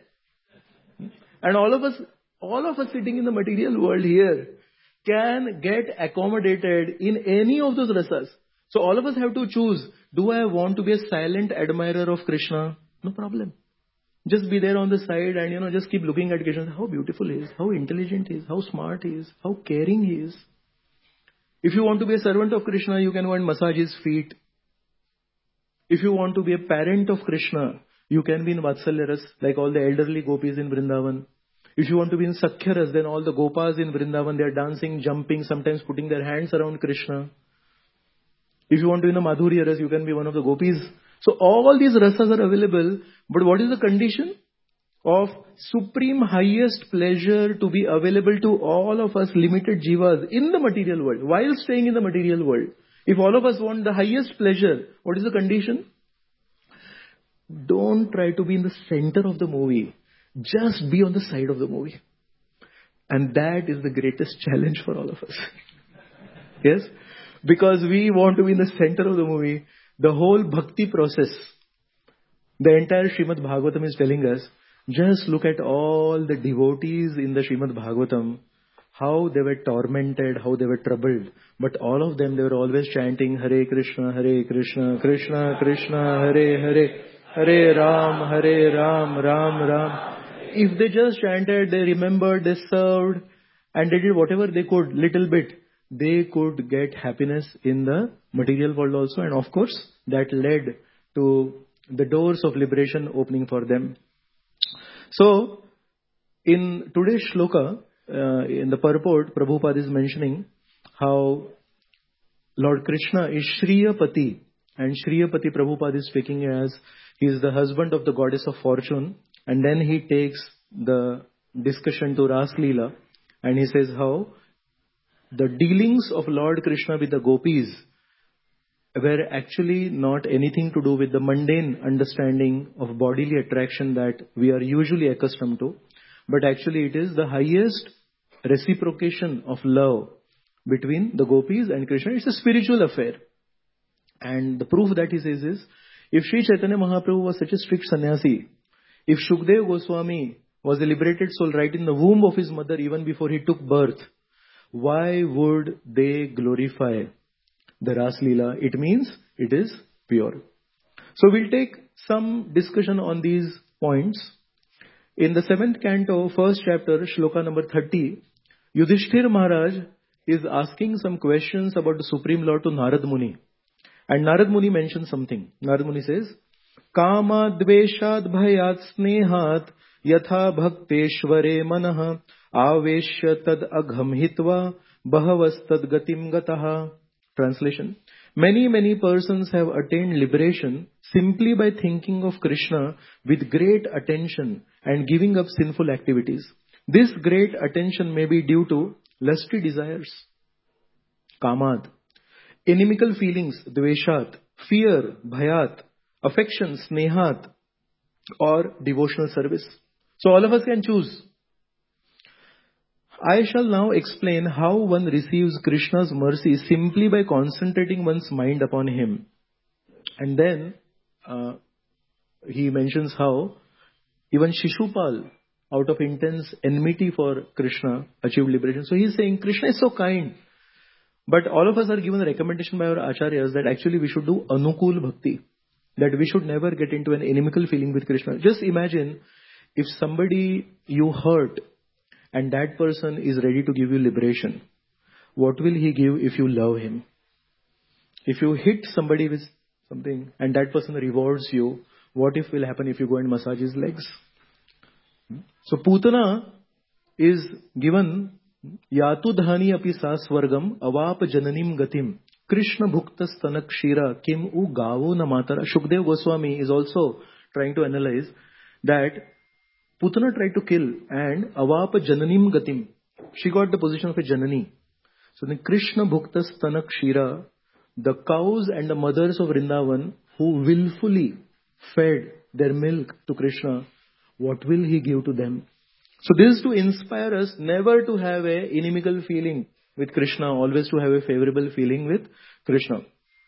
And all of us sitting in the material world here can get accommodated in any of those rasas. So all of us have to choose, do I want to be a silent admirer of Krishna? No problem. Just be there on the side and just keep looking at Krishna. How beautiful he is, how intelligent he is, how smart he is, how caring he is. If you want to be a servant of Krishna, you can go and massage his feet. If you want to be a parent of Krishna, you can be in Vatsalya Ras, like all the elderly gopis in Vrindavan. If you want to be in Sakhya Ras, then all the gopas in Vrindavan, they are dancing, jumping, sometimes putting their hands around Krishna. If you want to be in the Madhurya Ras, you can be one of the gopis. So all these rasas are available, but what is the condition? Of supreme highest pleasure to be available to all of us limited jivas in the material world, while staying in the material world. If all of us want the highest pleasure, what is the condition? Don't try to be in the center of the movie. Just be on the side of the movie. And that is the greatest challenge for all of us. Yes? Because we want to be in the center of the movie. The whole bhakti process, the entire Srimad Bhagavatam is telling us, just look at all the devotees in the Srimad Bhagavatam, how they were tormented, how they were troubled. But all of them, they were always chanting, Hare Krishna, Krishna Krishna, Hare Hare, Hare Ram, Ram Ram. If they just chanted, they remembered, they served, and they did whatever they could, little bit. they could get happiness in the material world also. And of course, that led to the doors of liberation opening for them. So, in today's shloka, in the purport, Prabhupada is mentioning how Lord Krishna is Shriyapati. And Shriyapati, Prabhupada is speaking as he is the husband of the goddess of fortune. And then he takes the discussion to Ras Leela. And he says how the dealings of Lord Krishna with the gopis were actually not anything to do with the mundane understanding of bodily attraction that we are usually accustomed to. But actually it is the highest reciprocation of love between the gopis and Krishna. It's a spiritual affair. And the proof that he says is, if Sri Chaitanya Mahaprabhu was such a strict sannyasi, if Shukdev Goswami was a liberated soul right in the womb of his mother even before he took birth, why would they glorify the Ras Leela? It means it is pure. So we'll take some discussion on these points. In the 7th canto, 1st chapter, shloka number 30, Yudhishthir Maharaj is asking some questions about the Supreme Lord to Narad Muni. And Narad Muni mentions something. Narad Muni says, Kama dveshad bhayat snehat yatha bhakteshvare manah aveshya tad agham hitva bahavastad gatim gataha. Translation. Many persons have attained liberation simply by thinking of Krishna with great attention and giving up sinful activities. This great attention may be due to lusty desires, kamad, inimical feelings, dveshat, fear, bhayat, affection, snehat, or devotional service. So all of us can choose. I shall now explain how one receives Krishna's mercy simply by concentrating one's mind upon him. And then he mentions how even Shishupal, out of intense enmity for Krishna, achieved liberation. So he's saying Krishna is so kind. But all of us are given a recommendation by our acharyas that actually we should do anukul bhakti. That we should never get into an inimical feeling with Krishna. Just imagine if somebody you hurt and that person is ready to give you liberation. What will he give if you love him? If you hit somebody with something and that person rewards you, what if will happen if you go and massage his legs? So Putana is given Yatu dhani api sa swargam avap jananim gatim Krishna bhukta stanak shira kim u gavo na matara. Shukdev Goswami is also trying to analyze that Putana tried to kill and avap jananim gatim. She got the position of a janani. So then Krishna bhukta stanak shira, the cows and the mothers of Vrindavan who willfully fed their milk to Krishna, what will he give to them? So this is to inspire us never to have a inimical feeling with Krishna, always to have a favorable feeling with Krishna.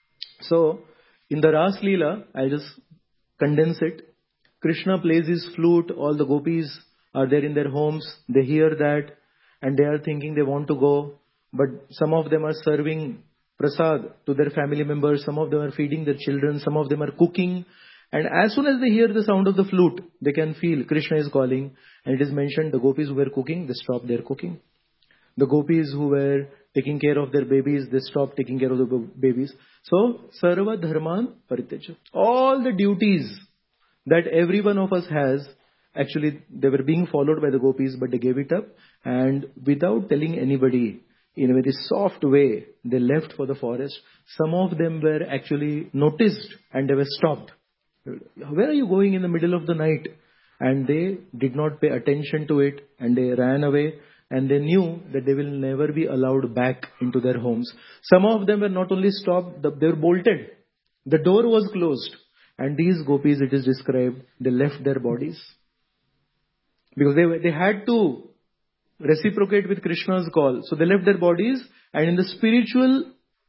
So in the Ras Leela, I'll just condense it. Krishna plays his flute, all the gopis are there in their homes, they hear that and they are thinking they want to go, but some of them are serving prasad to their family members, some of them are feeding their children, some of them are cooking. And as soon as they hear the sound of the flute, they can feel Krishna is calling. And it is mentioned the gopis who were cooking, they stopped their cooking. The gopis who were taking care of their babies, they stopped taking care of the babies. So, sarva dharman parityaja. All the duties that every one of us has, actually they were being followed by the gopis, but they gave it up. And without telling anybody, in a very soft way, they left for the forest. Some of them were actually noticed and they were stopped. Where are you going in the middle of the night? And they did not pay attention to it and they ran away and they knew that they will never be allowed back into their homes. Some of them were not only stopped, they were bolted. The door was closed. And these gopis, it is described, they left their bodies. Because they had to reciprocate with Krishna's call. So they left their bodies and in the spiritual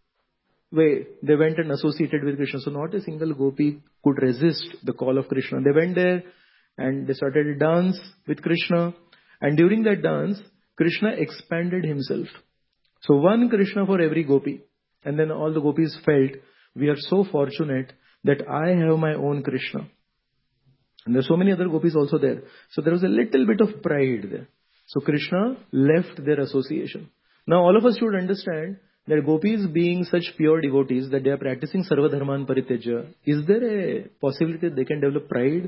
way, they went and associated with Krishna. So not a single gopi could resist the call of Krishna. They went there and they started a dance with Krishna. And during that dance, Krishna expanded himself. So one Krishna for every gopi. And then all the gopis felt, we are so fortunate that I have my own Krishna. And there are so many other gopis also there. So there was a little bit of pride there. So Krishna left their association. Now all of us should understand that gopis being such pure devotees that they are practicing sarva dharman parityaja, is there a possibility they can develop pride?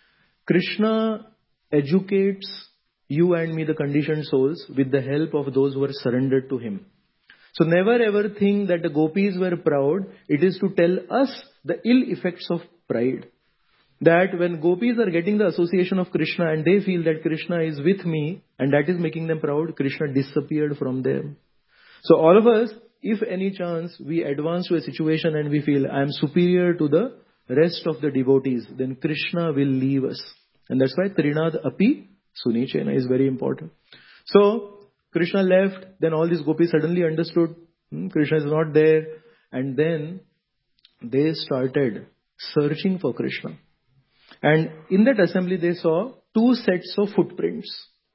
Krishna educates you and me, the conditioned souls, with the help of those who are surrendered to him. So never ever think that the gopis were proud. It is to tell us the ill effects of pride. That when gopis are getting the association of Krishna and they feel that Krishna is with me and that is making them proud, Krishna disappeared from them. So all of us, if any chance we advance to a situation and we feel I am superior to the rest of the devotees, then Krishna will leave us. And that's why Trinad Api Sunichena is very important. So Krishna left, then all these gopis suddenly understood Krishna is not there, and then they started searching for Krishna. And in that assembly they saw 2 sets of footprints.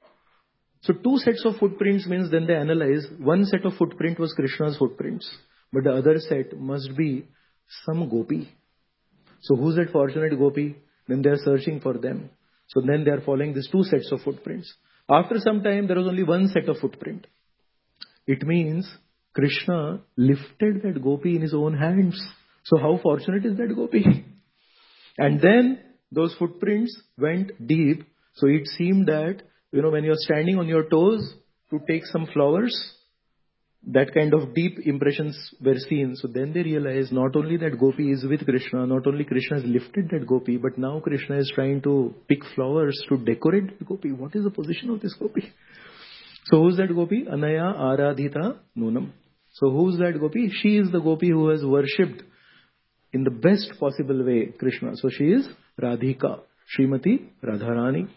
So 2 sets of footprints means then they analyze, one set of footprint was Krishna's footprints, but the other set must be some gopi. So who's that fortunate gopi? Then they are searching for them. So then they are following these 2 sets of footprints. After some time, there was only one set of footprint. It means Krishna lifted that gopi in his own hands. So how fortunate is that gopi? And then those footprints went deep. So it seemed that, when you're standing on your toes to take some flowers, that kind of deep impressions were seen. So then they realized not only that gopi is with Krishna, not only Krishna has lifted that gopi, but now Krishna is trying to pick flowers to decorate the gopi. What is the position of this gopi? So who's that gopi? Anaya Aradhita Nunam. So who's that gopi? She is the gopi who has worshipped in the best possible way Krishna. So she is Radhika, Srimati Radharani.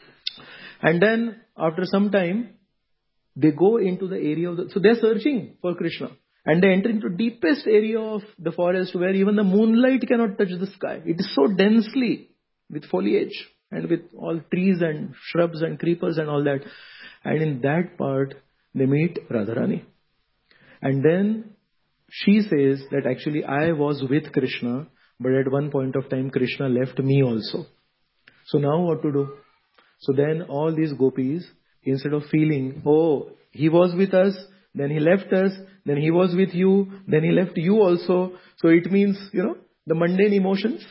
And then after some time, they go into the area of so they're searching for Krishna. And they enter into deepest area of the forest where even the moonlight cannot touch the sky. It is so densely with foliage and with all trees and shrubs and creepers and all that. And in that part, they meet Radharani. And then she says that actually I was with Krishna, but at one point of time Krishna left me also. So now what to do? So then all these gopis, instead of feeling, oh, he was with us, then he left us, then he was with you, then he left you also. So it means, the mundane emotions.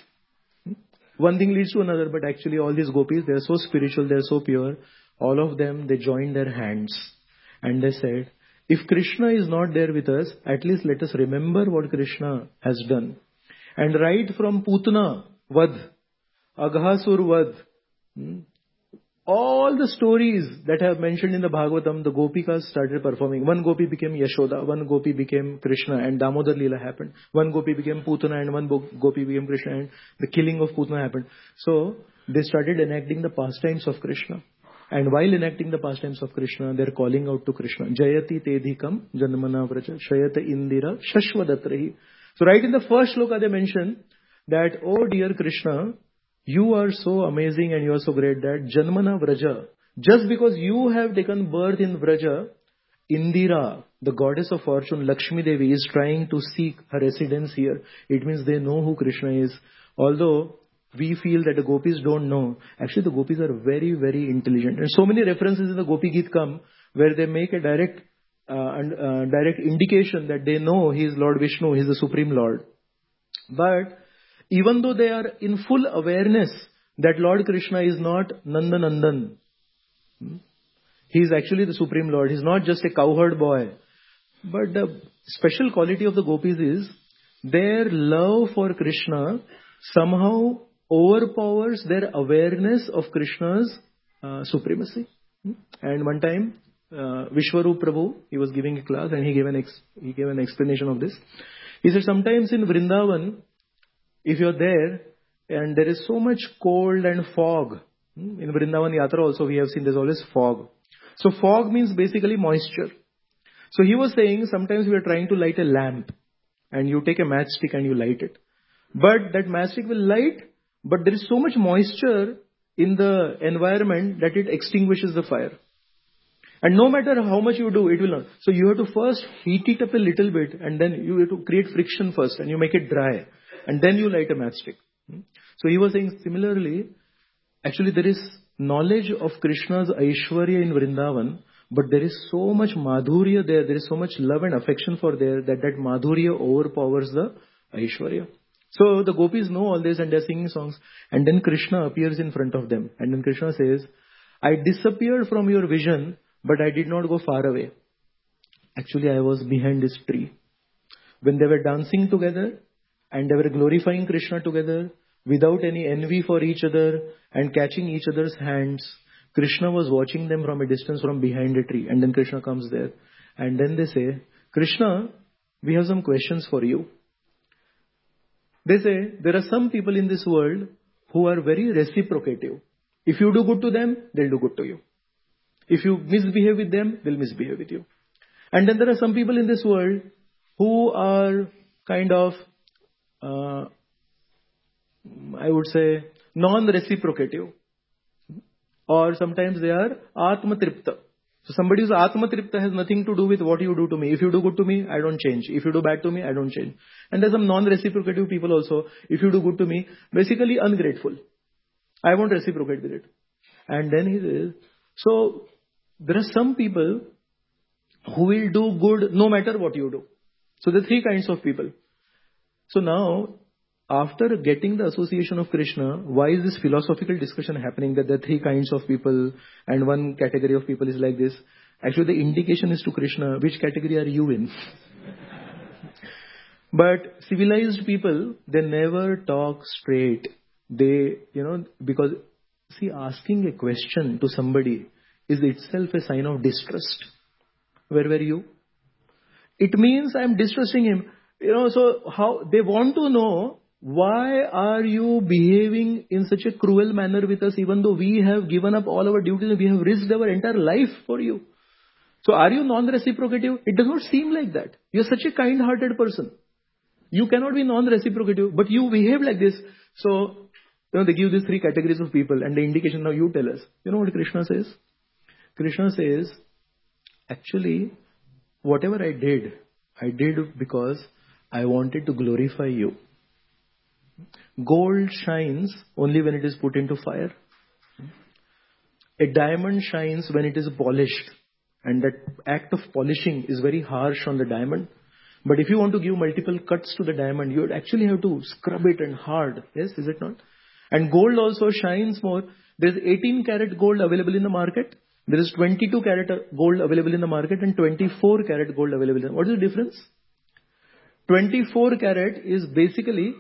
One thing leads to another, but actually all these gopis, they are so spiritual, they are so pure. All of them, they joined their hands. And they said, if Krishna is not there with us, at least let us remember what Krishna has done. And right from Putana, Vad, Aghasur Vad, all the stories that I have mentioned in the Bhagavatam, the Gopikas started performing. One Gopi became Yashoda, one Gopi became Krishna, and Damodar Leela happened. One Gopi became Putana, and one Gopi became Krishna, and the killing of Putana happened. So they started enacting the pastimes of Krishna. And while enacting the pastimes of Krishna, they are calling out to Krishna. Jayati Tedhikam Janmana Vraja Shayata Indira Shashvadatrahi. So right in the first shloka they mention that, oh dear Krishna, you are so amazing and you are so great that Janmana Vraja, just because you have taken birth in Vraja, Indira, the goddess of fortune, Lakshmi Devi, is trying to seek her residence here. It means they know who Krishna is. Although we feel that the gopis don't know, actually the gopis are very, very intelligent. And so many references in the Gopi Geet come where they make a direct indication that they know he is Lord Vishnu, he is the Supreme Lord. But even though they are in full awareness that Lord Krishna is not Nanda Nandan, he is actually the Supreme Lord. He is not just a cowherd boy. But the special quality of the gopis is their love for Krishna somehow overpowers their awareness of Krishna's supremacy. And one time, Vishwarup Prabhu, he was giving a class and he gave an explanation of this. He said sometimes in Vrindavan, if you're there and there is so much cold and fog, in Vrindavan Yatra also we have seen there's always fog. So fog means basically moisture. So he was saying sometimes we are trying to light a lamp and you take a matchstick and you light it. But that matchstick will light, but there is so much moisture in the environment that it extinguishes the fire. And no matter how much you do, it will not. So you have to first heat it up a little bit and then you have to create friction first and you make it dry. And then you light a matchstick. So he was saying similarly, actually there is knowledge of Krishna's Aishwarya in Vrindavan, But there is so much madhurya there, there is so much love and affection for there that madhurya overpowers the Aishwarya. So the gopis know all this and they're singing songs. And then Krishna appears in front of them. And then Krishna says, I disappeared from your vision, but I did not go far away. Actually, I was behind this tree. When they were dancing together and they were glorifying Krishna together without any envy for each other and catching each other's hands, Krishna was watching them from a distance from behind a tree. And then Krishna comes there. And then they say, Krishna, we have some questions for you. They say, there are some people in this world who are very reciprocative. If you do good to them, they'll do good to you. If you misbehave with them, they'll misbehave with you. And then there are some people in this world who are kind of, I would say, non-reciprocative. Or sometimes they are Atma-tripta. So somebody who's Atma-tripta has nothing to do with what you do to me. If you do good to me, I don't change. If you do bad to me, I don't change. And there's some non-reciprocative people also. If you do good to me, basically ungrateful. I won't reciprocate with it. And then he says, so there are some people who will do good no matter what you do. So there are three kinds of people. So now, after getting the association of Krishna, why is this philosophical discussion happening that there are three kinds of people and one category of people is like this? Actually, the indication is to Krishna, which category are you in? But civilized people, they never talk straight. They, because, see, asking a question to somebody is itself a sign of distrust. Where were you? It means I'm distrusting him. So how they want to know, why are you behaving in such a cruel manner with us even though we have given up all our duties and we have risked our entire life for you? So are you non-reciprocative? It does not seem like that. You're such a kind-hearted person. You cannot be non-reciprocative, but you behave like this. So, they give these three categories of people and the indication now you tell us. You know what Krishna says? Krishna says, actually, whatever I did because I wanted to glorify you. Gold shines only when it is put into fire. A diamond shines when it is polished. And that act of polishing is very harsh on the diamond. But if you want to give multiple cuts to the diamond, you would actually have to scrub it and hard. Yes, is it not? And gold also shines more. There is 18 karat gold available in the market. There is 22 karat gold available in the market and 24 karat gold available in the market. What is the difference? 24 karat is basically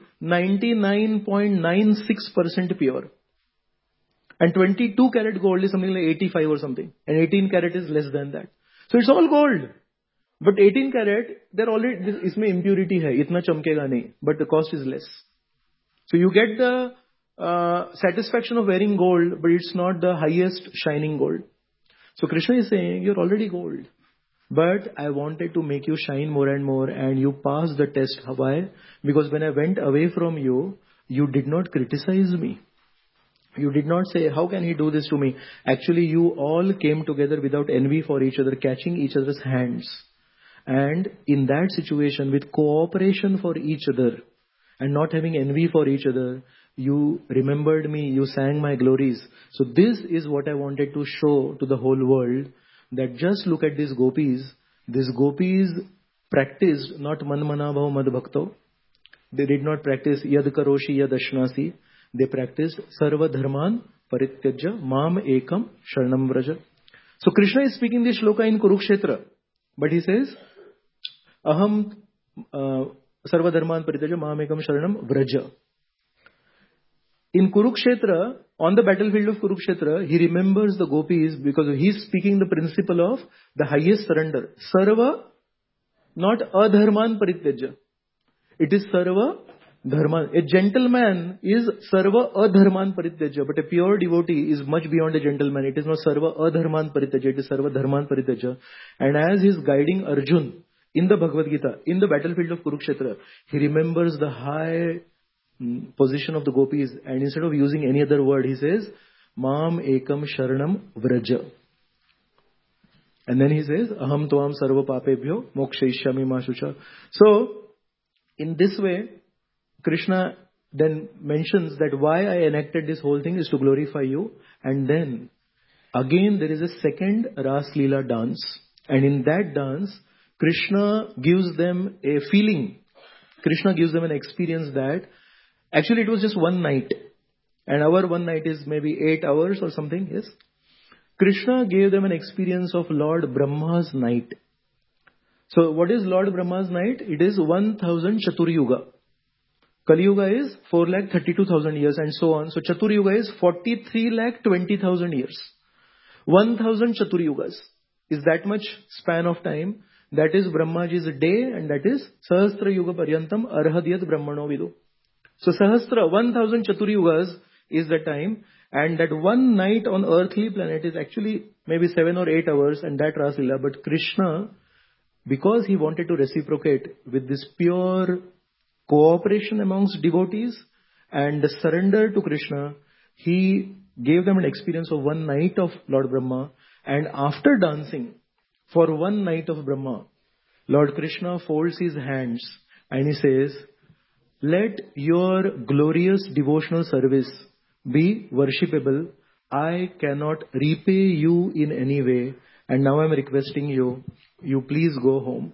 99.96% pure. And 22 karat gold is something like 85 or something. And 18 karat is less than that. So it's all gold. But 18 karat, there already, isme impurity hai, itna chamkega nahi, but the cost is less. So you get the satisfaction of wearing gold, but it's not the highest shining gold. So Krishna is saying, you're already gold. But I wanted to make you shine more and more and you passed the test. Why? Because when I went away from you, you did not criticize me. You did not say, how can he do this to me? Actually, you all came together without envy for each other, catching each other's hands. And in that situation, with cooperation for each other and not having envy for each other, you remembered me, you sang my glories. So this is what I wanted to show to the whole world, that just look at these gopis. These gopis practiced not manmanabhav madbhakto. They did not practice yad karoshi yad ashnasi. They practiced sarva dharman parityajya mam ekam sharanam vraja. So Krishna is speaking this shloka in Kurukshetra. But he says, aham sarva dharman parityajya mam ekam sharanam vraja. In Kurukshetra, on the battlefield of Kurukshetra, he remembers the gopis because he is speaking the principle of the highest surrender. Sarva, not adharman parityajya. It is sarva dharman. A gentleman is sarva adharman parityajya, but a pure devotee is much beyond a gentleman. It is not sarva adharman parityajya, it is sarva dharman parityajya. And as he is guiding Arjun in the Bhagavad Gita, in the battlefield of Kurukshetra, he remembers the high position of the gopis, and instead of using any other word, he says, Mam ekam sharanam vraja. And then he says, Aham toam sarva papebhyo mokshayishyami ma shucha. So, in this way, Krishna then mentions that why I enacted this whole thing is to glorify you. And then Again, there is a second Ras Leela dance. And in that dance, Krishna gives them a feeling. Krishna gives them an experience that actually it was just one night. And our one night is maybe 8 hours or something, yes? Krishna gave them an experience of Lord Brahma's night. So what is Lord Brahma's night? It is 1000 Chatur Yuga. Kali Yuga is 4,32,000 years and so on. So Chatur Yuga is 43,20,000 years. 1000 Chatur Yugas is that much span of time. That is Brahmaji's day and that is Sahasra Yuga Paryantam Arhadyat Brahmano Vidu. So 1000 Chatur Yugas is the time, and that one night on earthly planet is actually maybe 7 or 8 hours, and that Ras Leela. But Krishna, because he wanted to reciprocate with this pure cooperation amongst devotees and surrender to Krishna, he gave them an experience of one night of Lord Brahma. And after dancing for one night of Brahma, Lord Krishna folds his hands and he says, "Let your glorious devotional service be worshipable. I cannot repay you in any way. And now I'm requesting you, you please go home.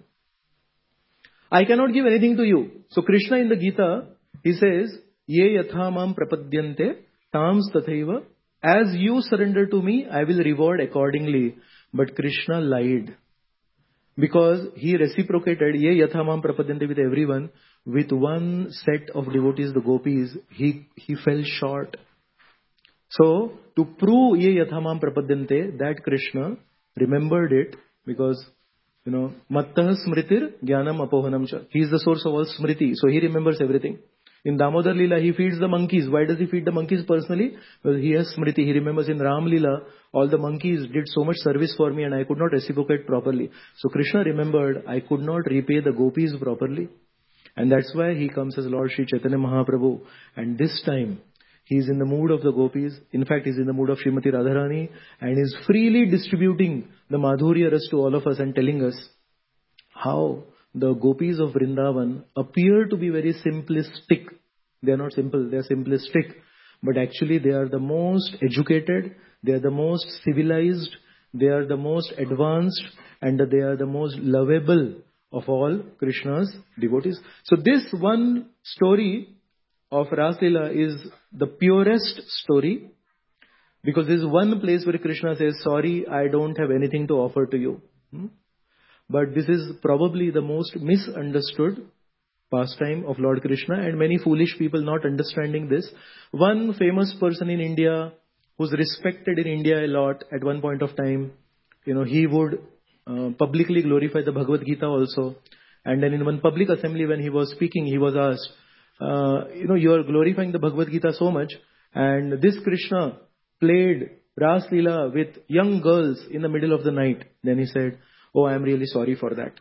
I cannot give anything to you." So Krishna in the Gita, he says, "Ye yatha mam prapadyante tams tathaiva." As you surrender to me, I will reward accordingly. But Krishna lied. Because he reciprocated, "Ye yatha mam prapadyante" with everyone. With one set of devotees, the gopis, he fell short. So, to prove "Ye yatha mam prapadyante," that Krishna remembered it, because, Mattah smritir jnanam apohanam cha. He is the source of all smriti, so he remembers everything. In Damodar Leela, he feeds the monkeys. Why does he feed the monkeys personally? Well, he has smriti. He remembers in Ram Leela, all the monkeys did so much service for me and I could not reciprocate properly. So Krishna remembered, I could not repay the gopis properly. And that's why he comes as Lord Sri Chaitanya Mahaprabhu. And this time, he is in the mood of the gopis. In fact, he is in the mood of Srimati Radharani and is freely distributing the Madhurya Ras to all of us and telling us how the gopis of Vrindavan appear to be very simplistic. They are not simple, they are simplistic. But actually they are the most educated, they are the most civilized, they are the most advanced, and they are the most lovable of all Krishna's devotees. So this one story of Ras Leela is the purest story, because there is one place where Krishna says, "Sorry, I don't have anything to offer to you." But this is probably the most misunderstood pastime of Lord Krishna, and many foolish people not understanding this. One famous person in India, who's respected in India a lot at one point of time, he would publicly glorify the Bhagavad Gita also. And then in one public assembly when he was speaking, he was asked, you are glorifying the Bhagavad Gita so much, and this Krishna played Ras Leela with young girls in the middle of the night. Then he said, "Oh, I am really sorry for that."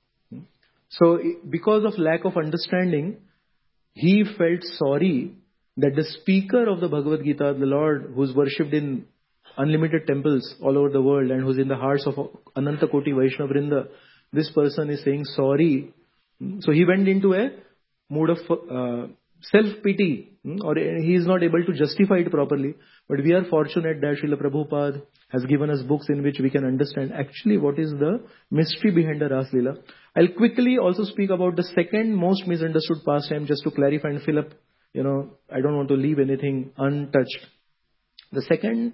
So because of lack of understanding, he felt sorry that the speaker of the Bhagavad Gita, the Lord, who is worshipped in unlimited temples all over the world and who's in the hearts of Ananta Koti Vaishnava Vrinda, this person is saying sorry. So he went into a mood of self-pity, or he is not able to justify it properly. But we are fortunate that Srila Prabhupada has given us books in which we can understand actually what is the mystery behind the Ras Leela. I'll quickly also speak about the second most misunderstood pastime, just to clarify and fill up, I don't want to leave anything untouched. The second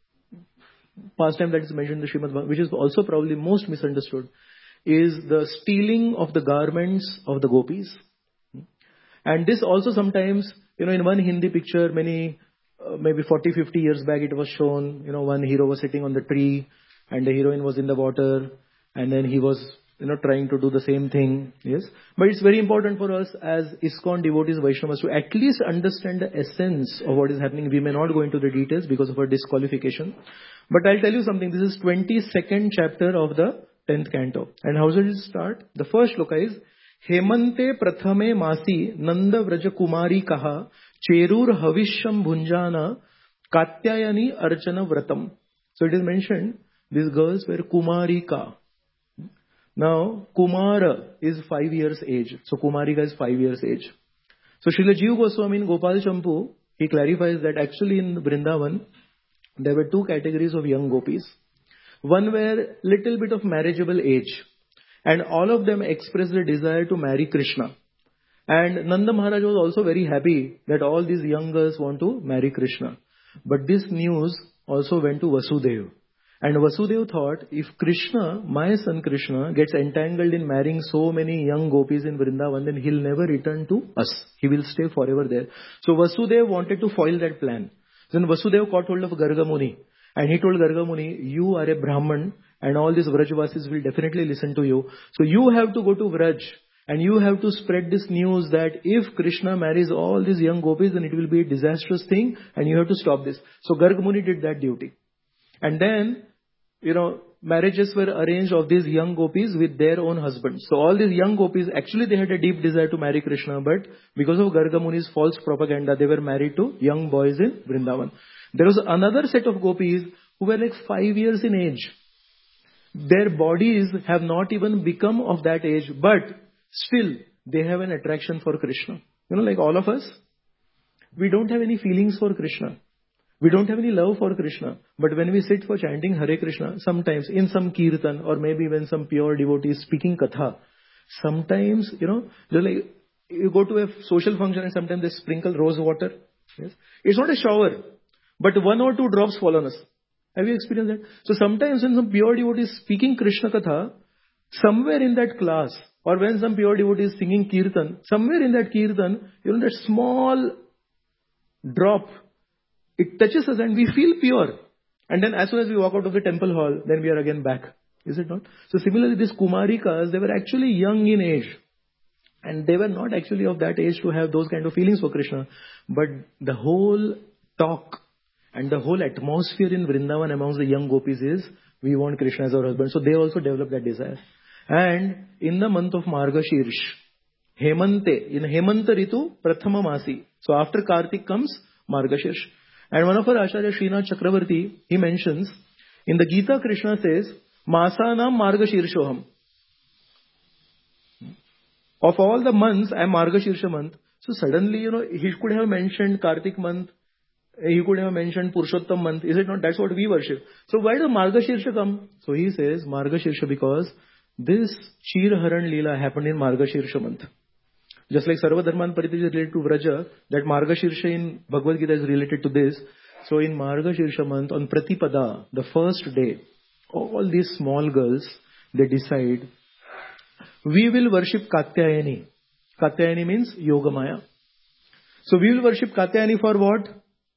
pastime that is mentioned in the Srimad Bhagavatam, which is also probably most misunderstood, is the stealing of the garments of the gopis. And this also sometimes, in one Hindi picture, maybe 40, 50 years back it was shown, one hero was sitting on the tree and the heroine was in the water, and then he was, trying to do the same thing. Yes. But it's very important for us as ISKCON devotees, Vaishnavas, to at least understand the essence of what is happening. We may not go into the details because of our disqualification. But I'll tell you something. This is 22nd chapter of the 10th canto. And how does it start? The first shloka is, "Hemante prathame masi nanda vraja kumari kaha cherur havisham bhunjana katyayani archana vratam." So it is mentioned, these girls were Kumarika. Now, Kumara is 5 years age. So Kumarika is 5 years age. So Srila Jiva Goswami in Gopal Champu, he clarifies that actually in Vrindavan, there were two categories of young gopis. One were little bit of marriageable age, and all of them expressed a desire to marry Krishna. And Nanda Maharaj was also very happy that all these young girls want to marry Krishna. But this news also went to Vasudeva. And Vasudeva thought, if Krishna, my son Krishna, gets entangled in marrying so many young gopis in Vrindavan, then he'll never return to us. He will stay forever there. So Vasudeva wanted to foil that plan. Then Vasudeva caught hold of Garga Muni. And he told Garga Muni, you are a Brahman and all these Vrajvasis will definitely listen to you. So you have to go to Vraj. And you have to spread this news that if Krishna marries all these young gopis, then it will be a disastrous thing and you have to stop this. So Garg Muni did that duty. And then, marriages were arranged of these young gopis with their own husbands. So all these young gopis, actually they had a deep desire to marry Krishna, but because of Garga Muni's false propaganda, they were married to young boys in Vrindavan. There was another set of gopis who were like 5 years in age. Their bodies have not even become of that age, but still, they have an attraction for Krishna. Like all of us, we don't have any feelings for Krishna. We don't have any love for Krishna. But when we sit for chanting Hare Krishna, sometimes in some kirtan or maybe when some pure devotee is speaking katha, sometimes, they're like, you go to a social function and sometimes they sprinkle rose water. Yes? It's not a shower, but 1 or 2 drops fall on us. Have you experienced that? So sometimes when some pure devotee is speaking Krishna katha, somewhere in that class, or when some pure devotee is singing kirtan, somewhere in that kirtan, that small drop, it touches us and we feel pure. And then as soon as we walk out of the temple hall, then we are again back. Is it not? So similarly, these Kumarikas, they were actually young in age. And they were not actually of that age to have those kind of feelings for Krishna. But the whole talk and the whole atmosphere in Vrindavan amongst the young gopis is, we want Krishna as our husband. So they also developed that desire. And in the month of Margashirsh, Hemante, in Hemanta Ritu, Prathama Masi. So after Kartik comes Margashirsh. And one of our Acharya, Srinath Chakravarti, he mentions, in the Gita, Krishna says, Masanam Margashirshoham. Of all the months, I am Margashirsha month. So suddenly, he could have mentioned Kartik month. He could have mentioned Purushottam month. Is it not? That's what we worship. So why does Margashirsha come? So he says Margashirsha because this Chirharan Leela happened in Margashirsha month. Just like Sarva Dharman Pariti is related to Vraja, that Margashirsha in Bhagavad Gita is related to this. So in Margashirsha month, on Pratipada, the first day, all these small girls, they decide, we will worship Katyayani. Katyayani means Yogamaya. So we will worship Katyayani for what?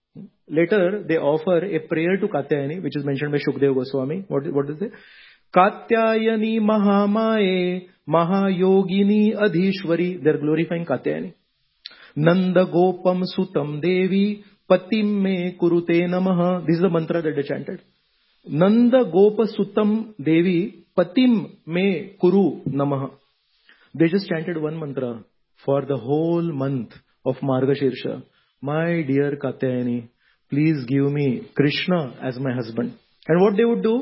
Later, they offer a prayer to Katyayani, which is mentioned by Shukdev Goswami. What is it? Katyayani Mahamaye Mahayogini Adhishwari. They are glorifying Katyayani. Nanda Gopam Sutam Devi Patim Me Kurute Namaha. This is the mantra that they chanted. Nanda Gopa Sutam Devi Patim Me Kuru Namaha. They just chanted one mantra for the whole month of Margashirsha. My dear Katyayani, please give me Krishna as my husband. And what they would do?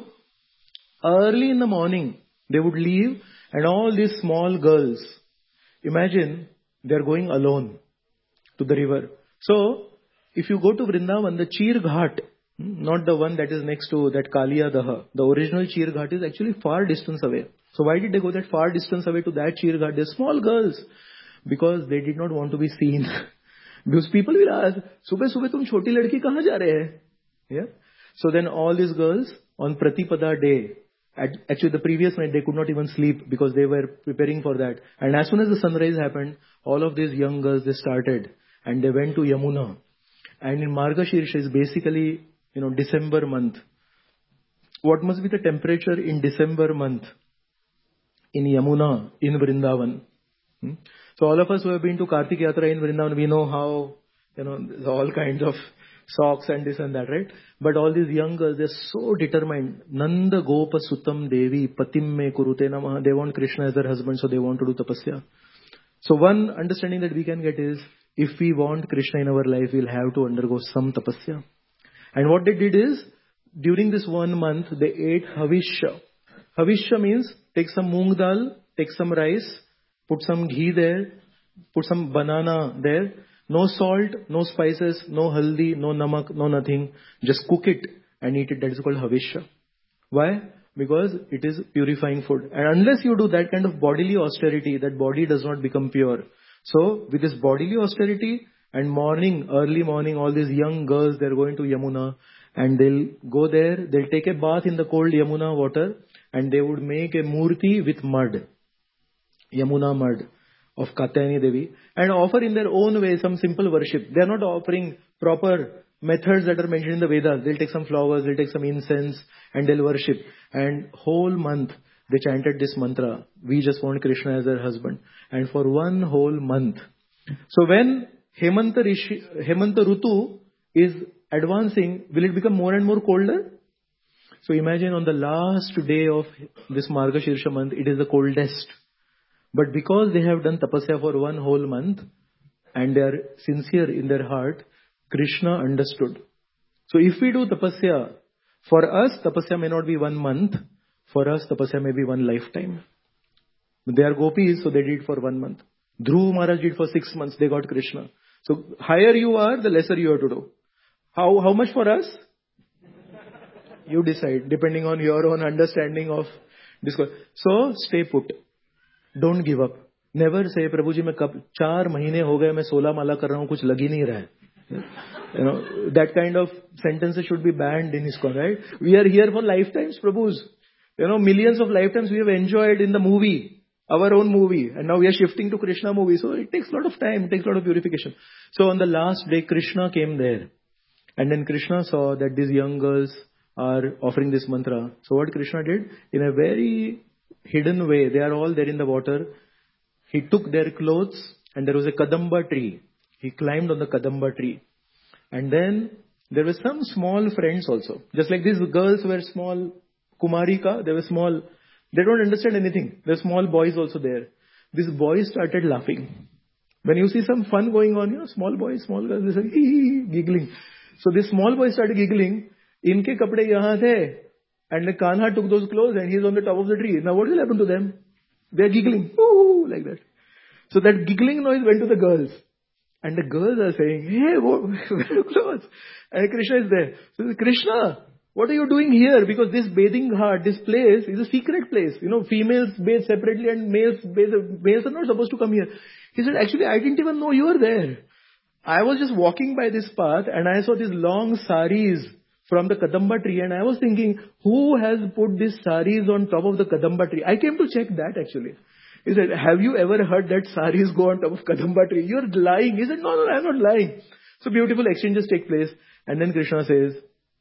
Early in the morning, they would leave and all these small girls, imagine they are going alone to the river. So, if you go to Vrindavan, the Chir Ghat, not the one that is next to that Kaliya Daha, the original Chir Ghat is actually far distance away. So why did they go that far distance away to that Chir Ghat? They're small girls. Because they did not want to be seen. Because people will ask, Subah subah tum choti ladki kahan ja rahe hai? Yeah. So then all these girls on Pratipada day, actually the previous night they could not even sleep because they were preparing for that. And as soon as the sunrise happened, all of these young girls, they started and they went to Yamuna. And in Margashirsha is basically, December month. What must be the temperature in December month in Yamuna, in Vrindavan? So all of us who have been to Kartik Yatra in Vrindavan, we know how, there's all kinds of socks and this and that, right? But all these young girls, they're so determined. Nanda Gopa Sutam Devi Patim Me Kurute Namaha. They want Krishna as their husband, so they want to do tapasya. So one understanding that we can get is, if we want Krishna in our life, we'll have to undergo some tapasya. And what they did is, during this 1 month, they ate Havishya. Havishya means, take some moong dal, take some rice, put some ghee there, put some banana there, no salt, no spices, no haldi, no namak, no nothing. Just cook it and eat it. That is called Havishya. Why? Because it is purifying food. And unless you do that kind of bodily austerity, that body does not become pure. So with this bodily austerity and early morning, all these young girls, they're going to Yamuna and they'll go there, they'll take a bath in the cold Yamuna water and they would make a murti with mud, Yamuna mud of Katyayani Devi, and offer in their own way some simple worship. They're not offering proper methods that are mentioned in the Vedas. They'll take some flowers, they'll take some incense and they'll worship. And whole month they chanted this mantra, we just want Krishna as their husband. And for one whole month. So when Hemanta Rutu is advancing, will it become more and more colder? So imagine on the last day of this Margashirsha month, it is the coldest. But because they have done tapasya for one whole month and they are sincere in their heart, Krishna understood. So if we do tapasya, for us tapasya may not be 1 month, for us tapasya may be one lifetime. They are gopis, so they did for 1 month. Dhruv Maharaj did for 6 months, they got Krishna. So higher you are, the lesser you have to do. How much for us? You decide, depending on your own understanding of discourse. So stay put. Don't give up. Never say, Prabhuji, मैं 4 महीने हो गए, मैं 16 माला कर रहा हूँ, कुछ लग ही नहीं रहा है. You know, that kind of sentences should be banned in ISKCON, right? We are here for lifetimes, Prabhus. You know, millions of lifetimes we have enjoyed in the movie, our own movie, and now we are shifting to Krishna movie. So it takes a lot of time, it takes a lot of purification. So on the last day, Krishna came there. And then Krishna saw that these young girls are offering this mantra. So what Krishna did, in a very hidden way, they are all there in the water. He took their clothes and there was a Kadamba tree. He climbed on the Kadamba tree. And then there were some small friends also. Just like these girls were small, Kumarika, they were small. They don't understand anything. There are small boys also there. These boys started laughing. When you see some fun going on, you know, small boys, small girls, they say, giggling. So this small boy started giggling. Inke kapde yahan the. And the Kanha took those clothes and he's on the top of the tree. Now what will happen to them? They're giggling. Ooh, like that. So that giggling noise went to the girls. And the girls are saying, hey, where are your clothes? And Krishna is there. So Krishna, what are you doing here? Because this bathing ghat, this place is a secret place. You know, females bathe separately and males are not supposed to come here. He said, actually, I didn't even know you were there. I was just walking by this path and I saw these long saris from the Kadamba tree and I was thinking, who has put these saris on top of the Kadamba tree? I came to check that actually. He said, have you ever heard that saris go on top of Kadamba tree? You're lying. He said, no, I'm not lying. So beautiful exchanges take place. And then Krishna says,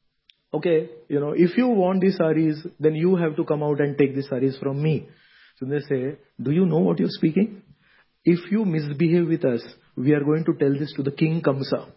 okay, you know, if you want these saris, then you have to come out and take these saris from me. So they say, do you know what you're speaking? If you misbehave with us, we are going to tell this to the King Kamsa.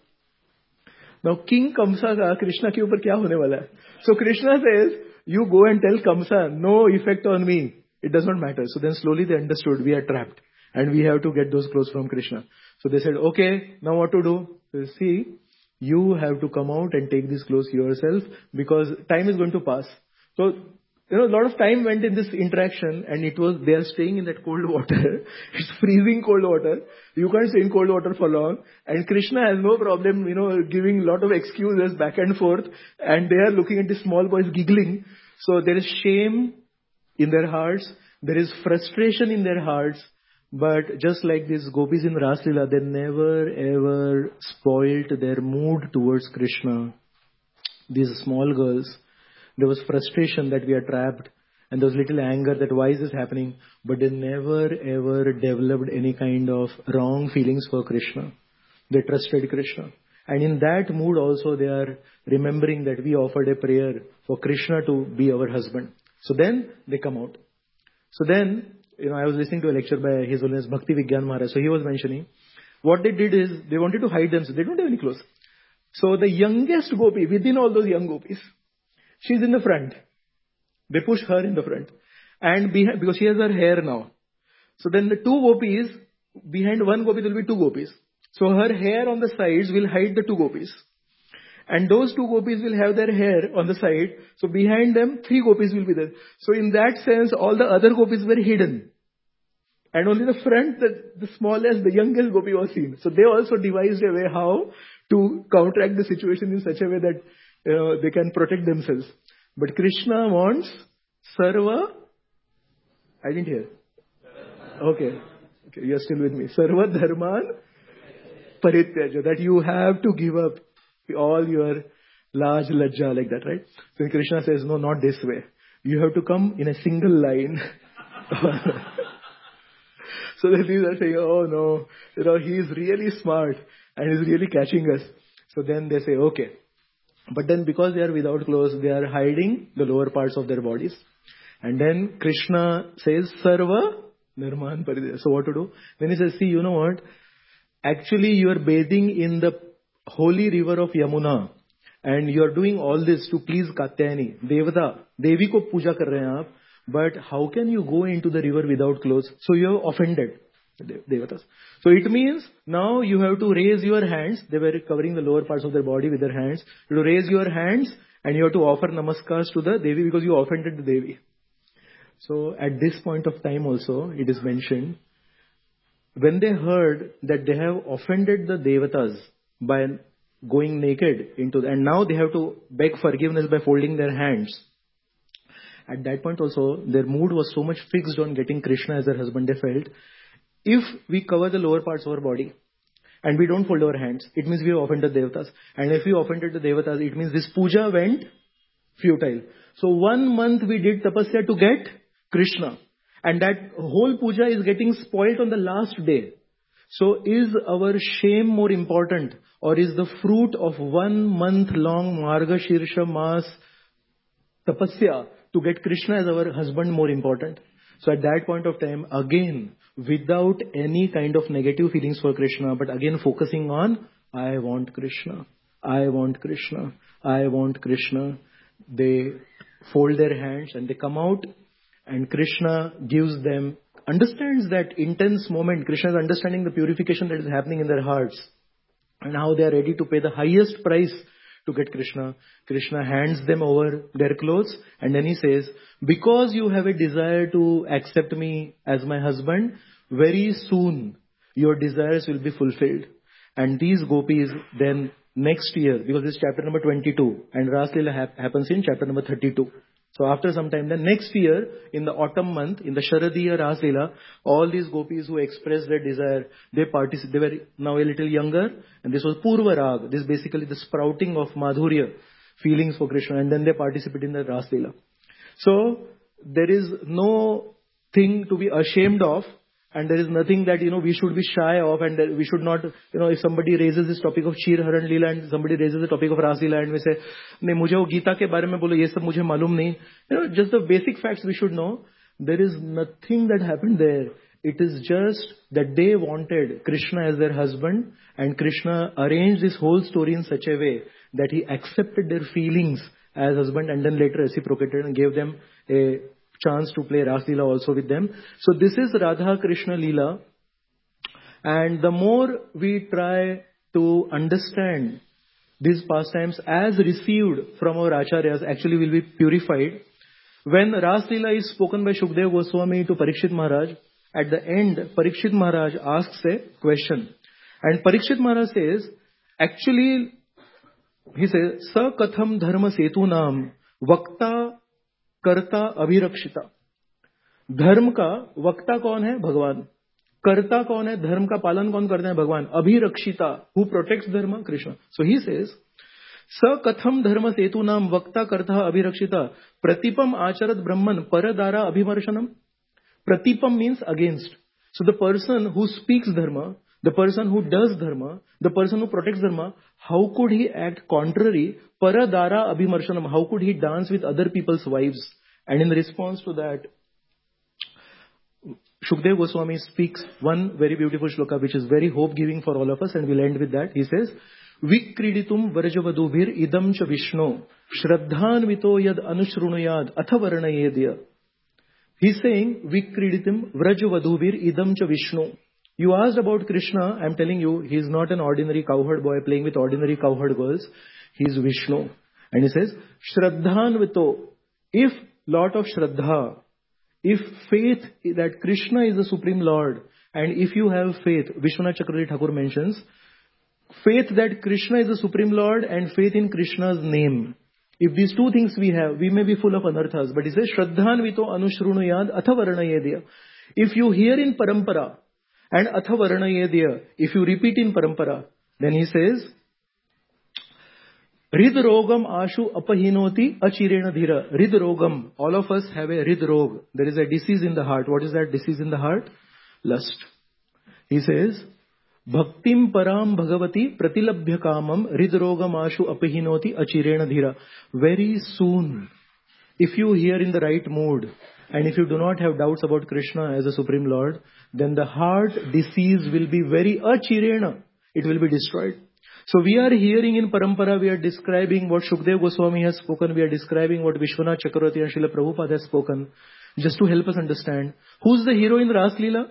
Now King Kamsa ka Krishna ke upar kya hone wala hai? So Krishna says, you go and tell Kamsa, no effect on me. It does not matter. So then slowly they understood, we are trapped. And we have to get those clothes from Krishna. So they said, okay, now what to do? So see, you have to come out and take these clothes yourself because time is going to pass. So, you know, a lot of time went in this interaction and they are staying in that cold water. It's freezing cold water. You can't stay in cold water for long. And Krishna has no problem, you know, giving a lot of excuses back and forth. And they are looking at the small boys giggling. So there is shame in their hearts. There is frustration in their hearts. But just like these gopis in Ras Leela, they never ever spoiled their mood towards Krishna. These small girls, there was frustration that we are trapped and there was little anger that why is this happening, but they never ever developed any kind of wrong feelings for Krishna. They trusted Krishna. And in that mood also they are remembering that we offered a prayer for Krishna to be our husband. So then they come out. So then, you know, I was listening to a lecture by His Holiness Bhakti Vigyan Maharaj. So he was mentioning, what they did is, they wanted to hide themselves. They don't have any clothes. So the youngest gopi, within all those young gopis, she's in the front. They push her in the front. And because she has her hair now. So then the 2 gopis, behind one gopi there will be 2 gopis. So her hair on the sides will hide the 2 gopis. And those 2 gopis will have their hair on the side. So behind them, 3 gopis will be there. So in that sense, all the other gopis were hidden. And only the front, the smallest, the youngest gopi was seen. So they also devised a way how to counteract the situation in such a way that they can protect themselves. But Krishna wants Sarva. I didn't hear. Okay, you are still with me. Sarva Dharman Parityaja. That you have to give up all your large lajja like that, right? So Krishna says, no, not this way. You have to come in a single line. So then these are saying, oh no, he's really smart and he's really catching us. So then they say, okay. But then because they are without clothes, they are hiding the lower parts of their bodies. And then Krishna says, Sarva Nirman Paridya. So what to do? Then he says, see, you know what? Actually, you are bathing in the holy river of Yamuna. And you are doing all this to please Katyayani, Devata. Devi ko puja kar rahe hain aap. But how can you go into the river without clothes? So you have offended the Devatas. So it means now you have to raise your hands. They were covering the lower parts of their body with their hands. You have to raise your hands and you have to offer namaskars to the Devi because you offended the Devi. So at this point of time also, it is mentioned, when they heard that they have offended the Devatas by going naked and now they have to beg forgiveness by folding their hands. At that point also, their mood was so much fixed on getting Krishna as their husband, they felt, if we cover the lower parts of our body and we don't fold our hands, it means we have offended Devatas. And if we offended the Devatas, it means this puja went futile. So 1 month we did tapasya to get Krishna. And that whole puja is getting spoilt on the last day. So is our shame more important, or is the fruit of 1 month long Margashirsha Mas tapasya to get Krishna as our husband more important? So at that point of time, again, without any kind of negative feelings for Krishna, but again focusing on, I want Krishna, I want Krishna, I want Krishna. They fold their hands and they come out, and Krishna gives them, understands that intense moment. Krishna is understanding the purification that is happening in their hearts and how they are ready to pay the highest price to get Krishna. Krishna hands them over their clothes and then he says, because you have a desire to accept me as my husband, very soon your desires will be fulfilled. And these gopis then next year, because this is chapter number 22 and Ras Leela happens in chapter number 32. So after some time, then next year, in the autumn month, in the Sharadiya Ras Leela, all these gopis who expressed their desire, they were now a little younger, and this was Purva Rag. This is basically the sprouting of Madhurya, feelings for Krishna, and then they participate in the Ras Leela. So there is no thing to be ashamed of, and there is nothing that, we should be shy of, and that we should not, if somebody raises this topic of Kshir Haran Leela and somebody raises the topic of Ras Leela and we say, nahi, mujhe wo Gita ke bare mein bolo, ye sab mujhe malum nahi. Just the basic facts we should know. There is nothing that happened there. It is just that they wanted Krishna as their husband, and Krishna arranged this whole story in such a way that he accepted their feelings as husband and then later reciprocated and gave them a chance to play Ras Leela also with them. So this is Radha Krishna Leela. And the more we try to understand these pastimes as received from our acharyas, actually will be purified. When Ras Leela is spoken by Shukdev Goswami to Parikshit Maharaj, at the end, Parikshit Maharaj asks a question. And Parikshit Maharaj says, actually, he says, Sa katham dharma setu nam vakta कर्ता अभिरक्षिता. धर्म का वक्ता कौन है? भगवान. कर्ता कौन है? धर्म का पालन कौन करते हैं? भगवान. अभिरक्षिता, who protects dharma? Krishna. So he says, स कथम धर्म सेतु नाम वक्ता कर्ता अभिरक्षिता प्रतिपम आचरत ब्रह्मन परदारा अभिमर्शनम. Pratipam means against. So the person who speaks dharma, the person who does dharma, the person who protects dharma, how could he act contrary? Paradara abhimarshanam. How could he dance with other people's wives? And in response to that, Shukdev Goswami speaks one very beautiful shloka which is very hope-giving for all of us, and we'll end with that. He says, Vikriditum varjavadubhir idam cha Vishnu shraddhanvito yad anushrunuyad athavarnayedya. He's saying, Vikriditum vrajavadubhir idam cha Vishnu. You asked about Krishna. I'm telling you, he's not an ordinary cowherd boy playing with ordinary cowherd girls. He's Vishnu. And he says, Shraddhanvito. If lot of Shraddha, if faith that Krishna is the Supreme Lord, and if you have faith, Vishwanath Chakravarti Thakur mentions, faith that Krishna is the Supreme Lord and faith in Krishna's name. If these two things we have, we may be full of anarthas. But he says, Shraddhanvito anushrunuyad athavarnayedya. If you hear in parampara and athavarnayedya, if you repeat in parampara, then he says, Hridrogam ashu apahinoti achirena dhira. Hridrogam. All of us have a hridrog. There is a disease in the heart. What is that disease in the heart? Lust. He says, Bhaktim param bhagavati pratilabhya kamam hridrogam ashu apahinoti achirena dhira. Very soon, if you hear in the right mood, and if you do not have doubts about Krishna as a Supreme Lord, then the heart disease will be very achirena. It will be destroyed. So we are hearing in Parampara, we are describing what Shukdev Goswami has spoken, we are describing what Vishwanath Chakravarti and Srila Prabhupada has spoken, just to help us understand. Who's the hero in Ras Leela?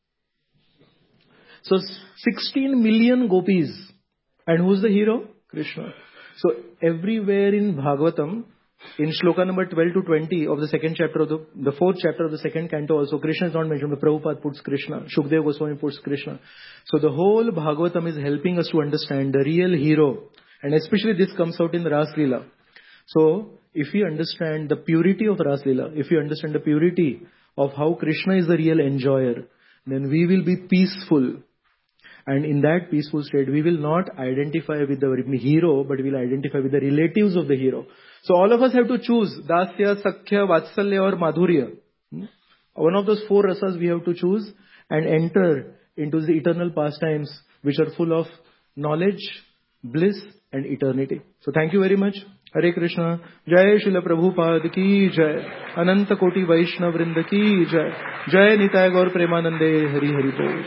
So 16 million gopis. And who's the hero? Krishna. So everywhere in Bhagavatam, in shloka number 12 to 20 of the second chapter of the fourth chapter of the second canto also, Krishna is not mentioned, but Prabhupada puts Krishna, Shukdev Goswami puts Krishna. So the whole Bhagavatam is helping us to understand the real hero. And especially this comes out in Ras Leela. So if we understand the purity of Ras Leela, if we understand the purity of how Krishna is the real enjoyer, then we will be peaceful. And in that peaceful state, we will not identify with the hero, but we will identify with the relatives of the hero. So all of us have to choose Dasya, Sakhya, Vatsalya or Madhurya. One of those four rasas we have to choose and enter into the eternal pastimes which are full of knowledge, bliss and eternity. So thank you very much. Hare Krishna. Jai Srila Prabhupada ki jai. Ananta Koti Vaishnav Vrinda ki jai. Jai Nitai Gaur Premanande. Hari Hari Bol.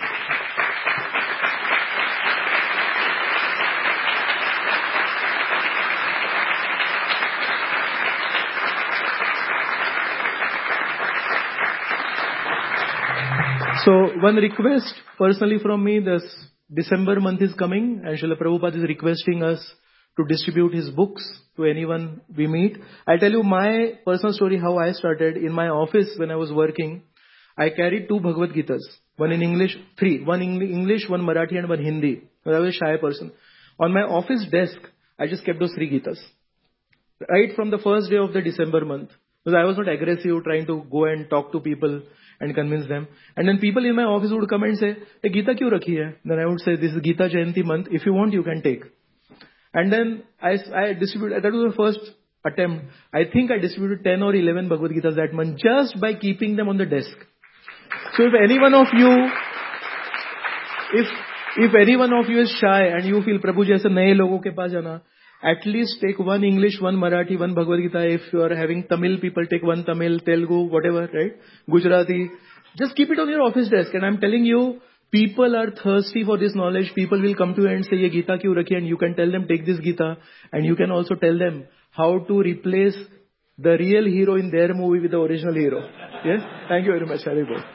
So one request personally from me, this December month is coming and Srila Prabhupada is requesting us to distribute his books to anyone we meet. I'll tell you my personal story how I started. In my office when I was working, I carried 2 Bhagavad Gitas. One in English, 3. One in English, one Marathi and one Hindi. I was a shy person. On my office desk, I just kept those 3 Gitas. Right from the first day of the December month. Because I was not aggressive trying to go and talk to people and convince them. And then people in my office would come and say, "Hey, Gita kyun rakhi hai?" Then I would say, "This is Gita Jayanti month. If you want, you can take." And then I distributed, that was the first attempt. I think I distributed 10 or 11 Bhagavad Gitas that month just by keeping them on the desk. So if any one of you, if any one of you is shy and you feel, Prabhuji, aise naye logon ke paas jana, at least take one English, one Marathi, one Bhagavad Gita. If you are having Tamil people, take one Tamil, Telugu, whatever, right? Gujarati. Just keep it on your office desk. And I'm telling you, people are thirsty for this knowledge. People will come to you and say, "Ye Gita kyun rakhi?" And you can tell them, "Take this Gita." And you can also tell them how to replace the real hero in their movie with the original hero. Yes? Thank you very much. Hari Bol.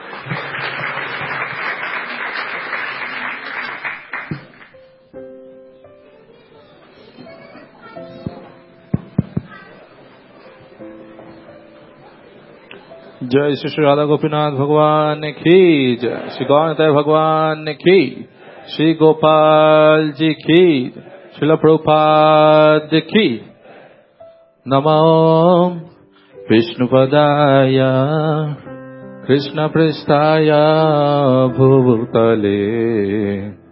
जय श्री श्री राधा गोपीनाथ भगवान की जय, श्री गौरतय भगवान की, श्री गोपाल जी की, श्रील प्रभुपाद की। नमो विष्णुपदाय कृष्ण पृष्ठाय भूतले